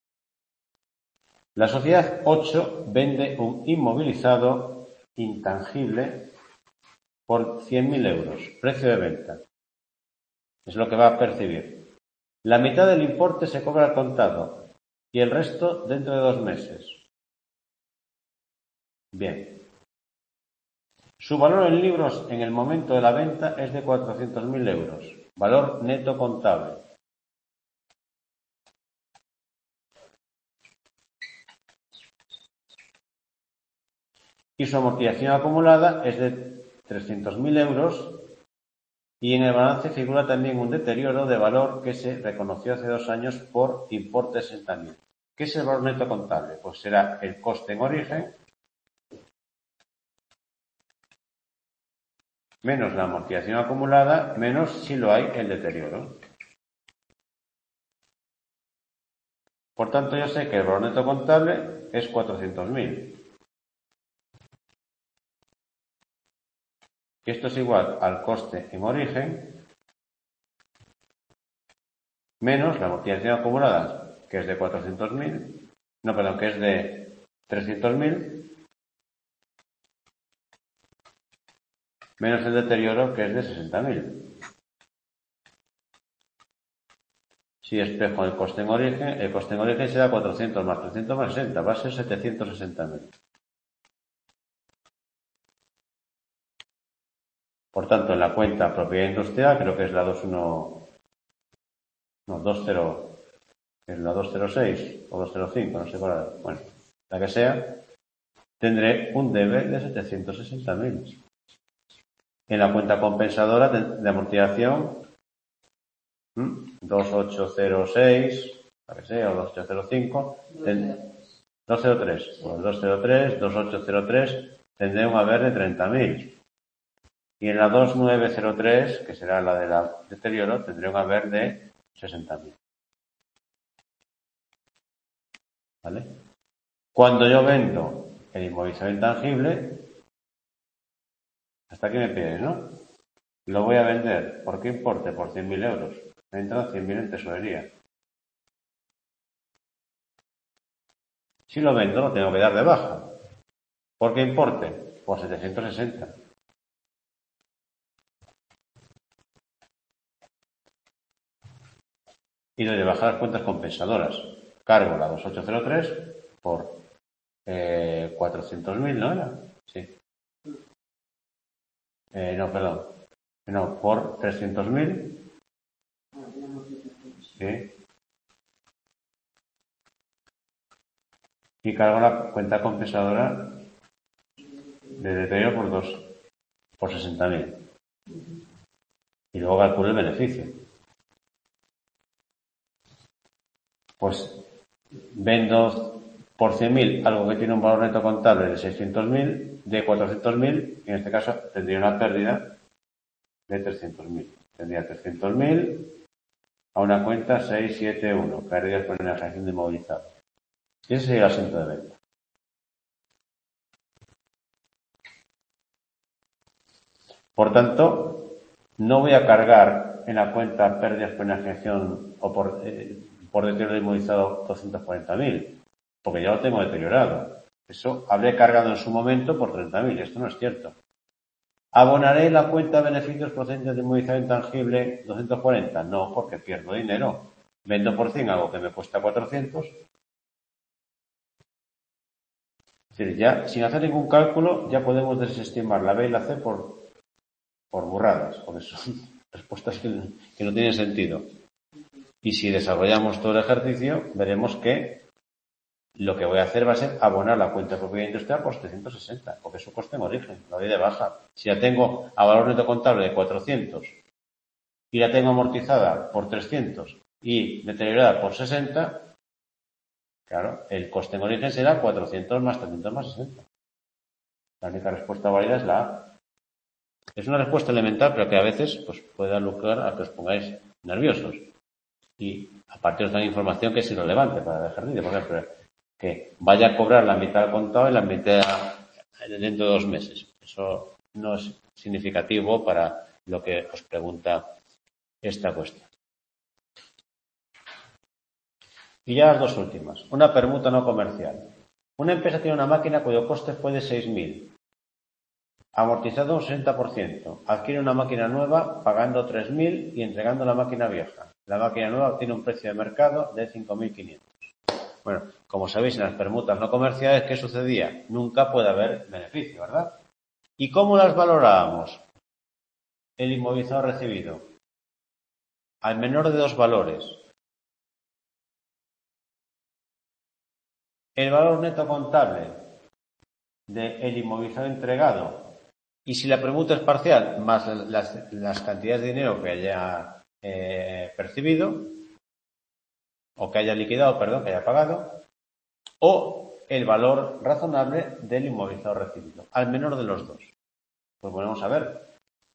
La sociedad ocho vende un inmovilizado intangible por cien mil euros, precio de venta. Es lo que va a percibir. La mitad del importe se cobra al contado y el resto dentro de dos meses. Bien. Su valor en libros en el momento de la venta es de cuatrocientos mil euros. Valor neto contable. Y su amortización acumulada es de trescientos mil euros y en el balance figura también un deterioro de valor que se reconoció hace dos años por importe de sesenta mil. ¿Qué es el valor neto contable? Pues será el coste en origen menos la amortización acumulada, menos, si lo hay, el deterioro. Por tanto, yo sé que el valor neto contable es cuatrocientos mil. Y esto es igual al coste en origen menos la amortización acumulada, que es de cuatrocientos mil, no, perdón, que es de trescientos mil, menos el deterioro, que es de sesenta mil. Si espejo el coste en origen, el coste en origen será cuatrocientos más trescientos más sesenta, va a ser setecientos sesenta mil. Por tanto, en la cuenta propiedad industrial, creo que es la veintiuno, no, veinte, es la doscientos seis o doscientos cinco, no sé cuál, bueno, la que sea, tendré un debe de setecientos sesenta mil. En la cuenta compensadora de, de amortización, dos mil ochocientos seis, la que sea, o dos mil ochocientos cinco, doscientos tres, pues doscientos tres, dos mil ochocientos tres, tendré un haber de treinta mil. Y en la dos mil novecientos tres, que será la de la deterioro, tendré un haber de sesenta mil. ¿Vale? Cuando yo vendo el inmovilizado intangible, hasta aquí me pides, ¿no? Lo voy a vender, ¿por qué importe? Por cien mil euros. Me entran cien mil en tesorería. Si lo vendo, lo tengo que dar de baja. ¿Por qué importe? Por setecientos sesenta. Y doy de baja las cuentas compensadoras. Cargo la dos mil ochocientos tres por eh, cuatrocientos mil, ¿no era? Sí. Eh, no, perdón. No, por trescientos mil. Sí. Y cargo la cuenta compensadora de deterioro por dos, por sesenta mil. Y luego calculo el beneficio. Pues vendo por cien mil algo que tiene un valor neto contable de seiscientos mil, de cuatrocientos mil, y en este caso tendría una pérdida de trescientos mil. Tendría trescientos mil a una cuenta seiscientos setenta y uno, pérdidas por enajenación de inmovilizado. Y ese sería el asiento de venta. Por tanto, no voy a cargar en la cuenta pérdidas por enajenación o por, eh, por deterioro de inmovilizado doscientos cuarenta mil, porque ya lo tengo deteriorado. Eso habré cargado en su momento por treinta mil, esto no es cierto. ¿Abonaré la cuenta de beneficios procedentes de inmovilizado intangible doscientos cuarenta? No, porque pierdo dinero. Vendo por cien algo que me cuesta cuatrocientos. Es decir, ya sin hacer ningún cálculo ya podemos desestimar la B y la C por, por burradas, porque son respuestas que, que no tienen sentido. Y si desarrollamos todo el ejercicio, veremos que lo que voy a hacer va a ser abonar la cuenta de propiedad industrial por setecientos sesenta, porque es su coste en origen, la doy de baja. Si la tengo a valor neto contable de cuatrocientos y la tengo amortizada por trescientos y deteriorada por sesenta, claro, el coste en origen será cuatrocientos más trescientos más sesenta. La única respuesta válida es la A. Es una respuesta elemental, pero que a veces pues, puede dar lugar a que os pongáis nerviosos. Y aparte os dan información que es irrelevante para el ejercicio. Por ejemplo, que vaya a cobrar la mitad al contado y la mitad dentro de dos meses. Eso no es significativo para lo que os pregunta esta cuestión. Y ya las dos últimas. Una permuta no comercial. Una empresa tiene una máquina cuyo coste fue de seis mil. Amortizado un sesenta por ciento. Adquiere una máquina nueva pagando tres mil y entregando la máquina vieja. La máquina nueva tiene un precio de mercado de cinco mil quinientos. Bueno, como sabéis, en las permutas no comerciales, ¿qué sucedía? Nunca puede haber beneficio, ¿verdad? ¿Y cómo las valorábamos? El inmovilizado recibido. Al menor de dos valores. El valor neto contable del inmovilizado entregado. Y si la permuta es parcial, más las, las cantidades de dinero que haya eh, percibido, o que haya liquidado, perdón, que haya pagado, o el valor razonable del inmovilizado recibido, al menor de los dos. Pues volvemos a ver.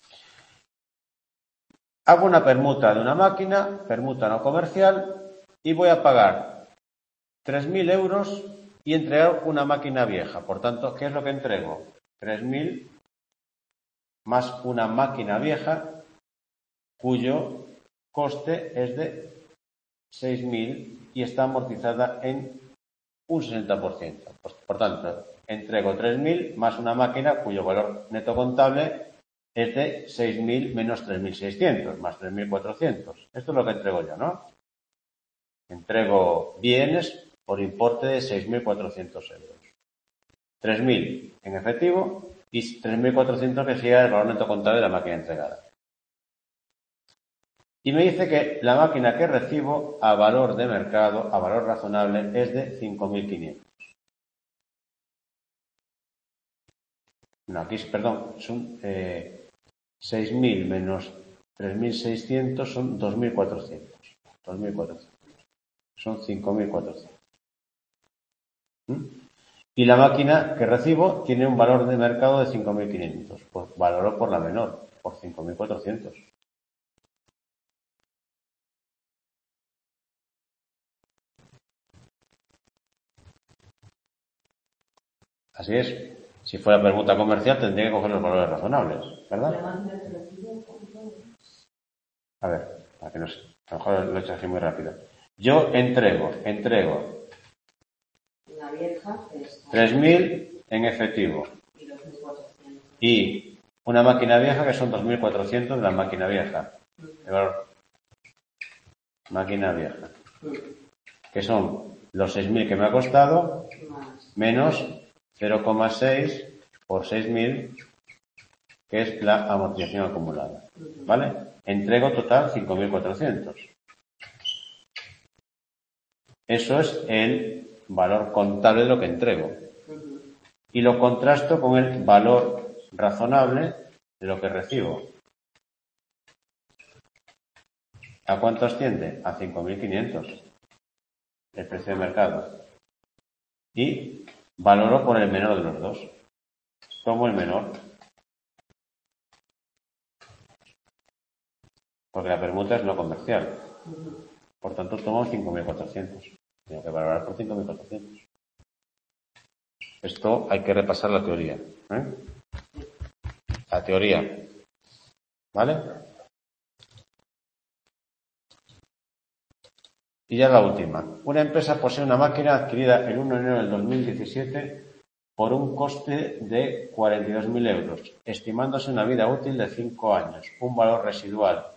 Hago una permuta de una máquina, permuta no comercial, y voy a pagar tres mil euros y entregar una máquina vieja. Por tanto, ¿qué es lo que entrego? tres mil más una máquina vieja cuyo coste es de seis mil y está amortizada en un sesenta por ciento. Por, por tanto, entrego tres mil más una máquina cuyo valor neto contable es de seis mil menos tres mil seiscientos, más tres mil cuatrocientos. Esto es lo que entrego yo, ¿no? Entrego bienes por importe de seis mil cuatrocientos euros. tres mil en efectivo y tres mil cuatrocientos que sea el valor neto contable de la máquina entregada. Y me dice que la máquina que recibo a valor de mercado, a valor razonable, es de cinco mil quinientos. No, aquí, perdón, son eh, seis mil menos tres mil seiscientos son dos mil cuatrocientos. dos mil cuatrocientos. Son cinco mil cuatrocientos. ¿Mm? Y la máquina que recibo tiene un valor de mercado de cinco mil quinientos. Pues valoro por la menor, por cinco mil cuatrocientos. Así es. Si fuera permuta comercial tendría que coger los valores razonables, ¿verdad? A ver, para que no sé. A lo mejor lo he hecho así muy rápido. Yo entrego, entrego La vieja es tres mil en efectivo. Y dos mil cuatrocientos. Y una máquina vieja que son dos mil cuatrocientos de la máquina vieja. De valor. Máquina vieja. Que son los seis mil que me ha costado menos cero coma seis por seis mil, que es la amortización acumulada. ¿Vale? Entrego total cinco mil cuatrocientos. Eso es el valor contable de lo que entrego. Y lo contrasto con el valor razonable de lo que recibo. ¿A cuánto asciende? A cinco mil quinientos. El precio de mercado. Y valoro por el menor de los dos. Tomo el menor. Porque la permuta es no comercial. Por tanto, tomo cinco mil cuatrocientos. Tengo que valorar por cinco mil cuatrocientos. Esto hay que repasar la teoría. ¿eh? La teoría. ¿Vale? Y ya la última. Una empresa posee una máquina adquirida el uno de enero del dos mil diecisiete por un coste de cuarenta y dos mil euros, estimándose una vida útil de cinco años, un valor residual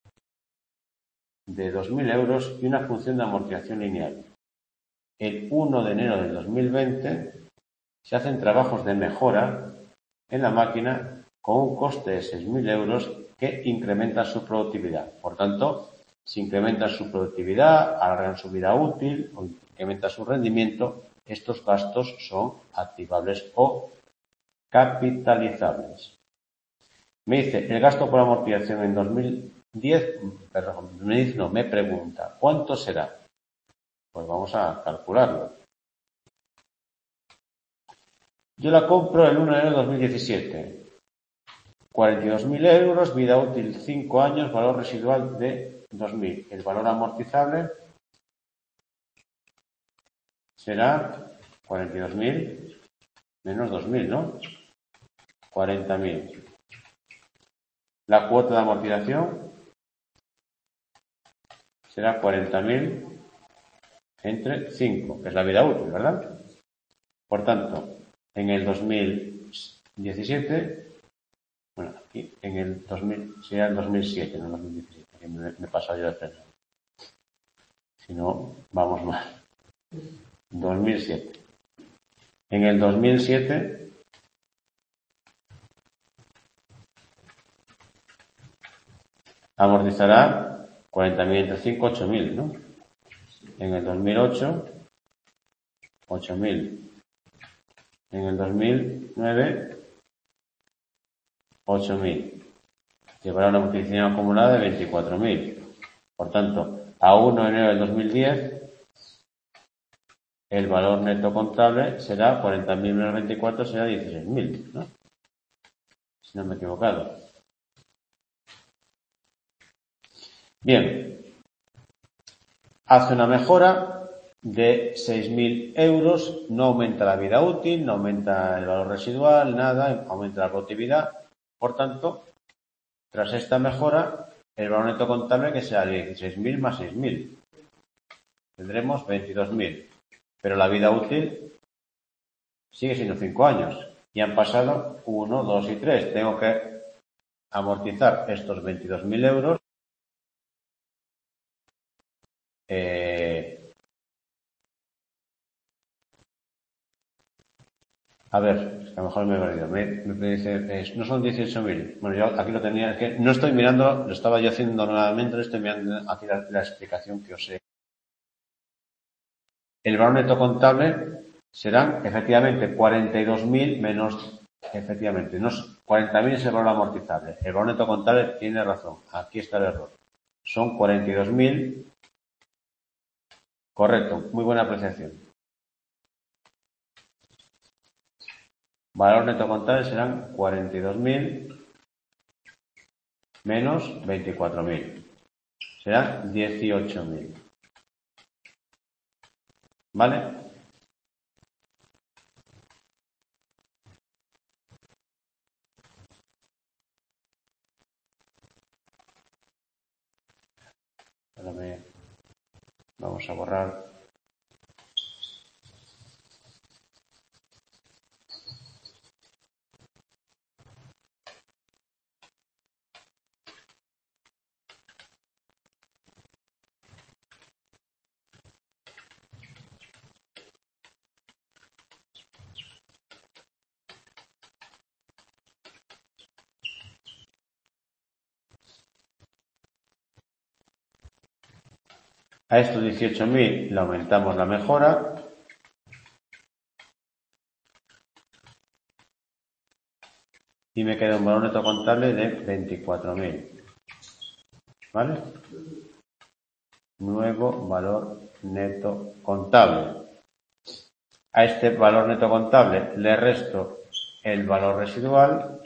de dos mil euros y una función de amortización lineal. El uno de enero del dos mil veinte se hacen trabajos de mejora en la máquina con un coste de seis mil euros que incrementa su productividad. Por tanto, si incrementa su productividad, alargan su vida útil o incrementa su rendimiento, estos gastos son activables o capitalizables. Me dice, el gasto por amortización en dos mil diez, perdón, me dice, no, me pregunta, ¿cuánto será? Pues vamos a calcularlo. Yo la compro el uno de enero de dos mil diecisiete. cuarenta y dos mil euros, vida útil cinco años, valor residual de dos mil. El valor amortizable será cuarenta y dos mil menos dos mil, ¿no? cuarenta mil. La cuota de amortización será cuarenta mil entre cinco, que es la vida útil, ¿verdad? Por tanto, en el dos mil diecisiete, bueno, aquí en el dos mil, sería el dos mil siete, no el dos mil diecisiete, que me, me he pasado yo de freno. Si no, vamos mal. dos mil siete. En el dos mil siete amortizará cuarenta mil entre cinco, ocho mil, ¿no? En el dos mil ocho, ocho mil. En el dos mil nueve, ocho mil. Llevará una amortización acumulada de veinticuatro mil. Por tanto, a uno de enero del dos mil diez, el valor neto contable será cuarenta mil menos veinticuatro, será dieciséis mil, ¿no? Si no me he equivocado. Bien, hace una mejora de seis mil euros, no aumenta la vida útil, no aumenta el valor residual, nada, aumenta la productividad. Por tanto, tras esta mejora, el valor neto contable que será dieciséis mil más seis mil. Tendremos veintidós mil, pero la vida útil sigue siendo cinco años y han pasado uno, dos y tres. Tengo que amortizar estos veintidós mil euros. Eh, a ver, es que a lo mejor me he perdido. Me, me dice, eh, no son dieciocho mil. Bueno, yo aquí lo tenía, es que no estoy mirando, lo estaba yo haciendo nuevamente, estoy mirando aquí la, la explicación que os he. El valor neto contable serán efectivamente cuarenta y dos mil menos, efectivamente, no, cuarenta mil es el valor amortizable. El valor neto contable tiene razón, aquí está el error. Son cuarenta y dos mil. Correcto, muy buena apreciación. Valor neto contable serán cuarenta y dos mil menos veinticuatro mil. Serán dieciocho mil. ¿Vale? Espérame. Vamos a borrar. A estos dieciocho mil le aumentamos la mejora. Y me queda un valor neto contable de veinticuatro mil. ¿Vale? Nuevo valor neto contable. A este valor neto contable le resto el valor residual.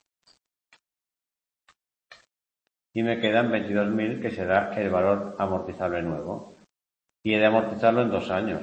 Y me quedan veintidós mil, que será el valor amortizable nuevo. Y he de amortizarlo en dos años.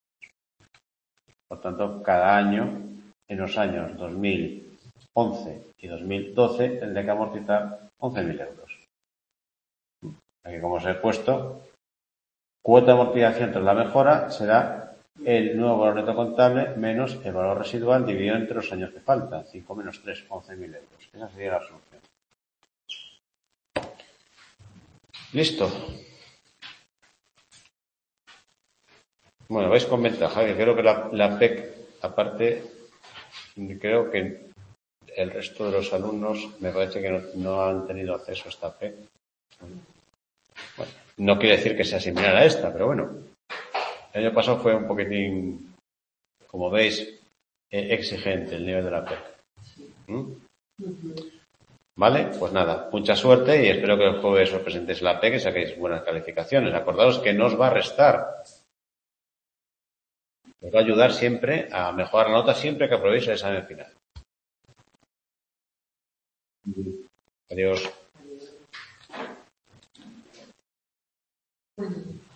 Por tanto, cada año, en los años dos mil once y dos mil doce, tendré que amortizar once mil euros. Aquí, como os he puesto, cuota de amortización tras la mejora será el nuevo valor neto contable menos el valor residual dividido entre los años que faltan. cinco menos tres, once mil euros. Esa sería la solución. Listo. Bueno, vais con ventaja, que creo que la, la P E C, aparte, creo que el resto de los alumnos me parece que no, no han tenido acceso a esta P E C. Bueno, no quiere decir que sea similar a esta, pero bueno, el año pasado fue un poquitín como veis, eh, exigente el nivel de la P E C. ¿Mm? Vale, pues nada, mucha suerte y espero que el jueves os presentéis la P E C y saquéis buenas calificaciones. Acordaos que no os va a restar. Os va a ayudar siempre a mejorar la nota siempre que aprobéis el examen final. Adiós. Adiós.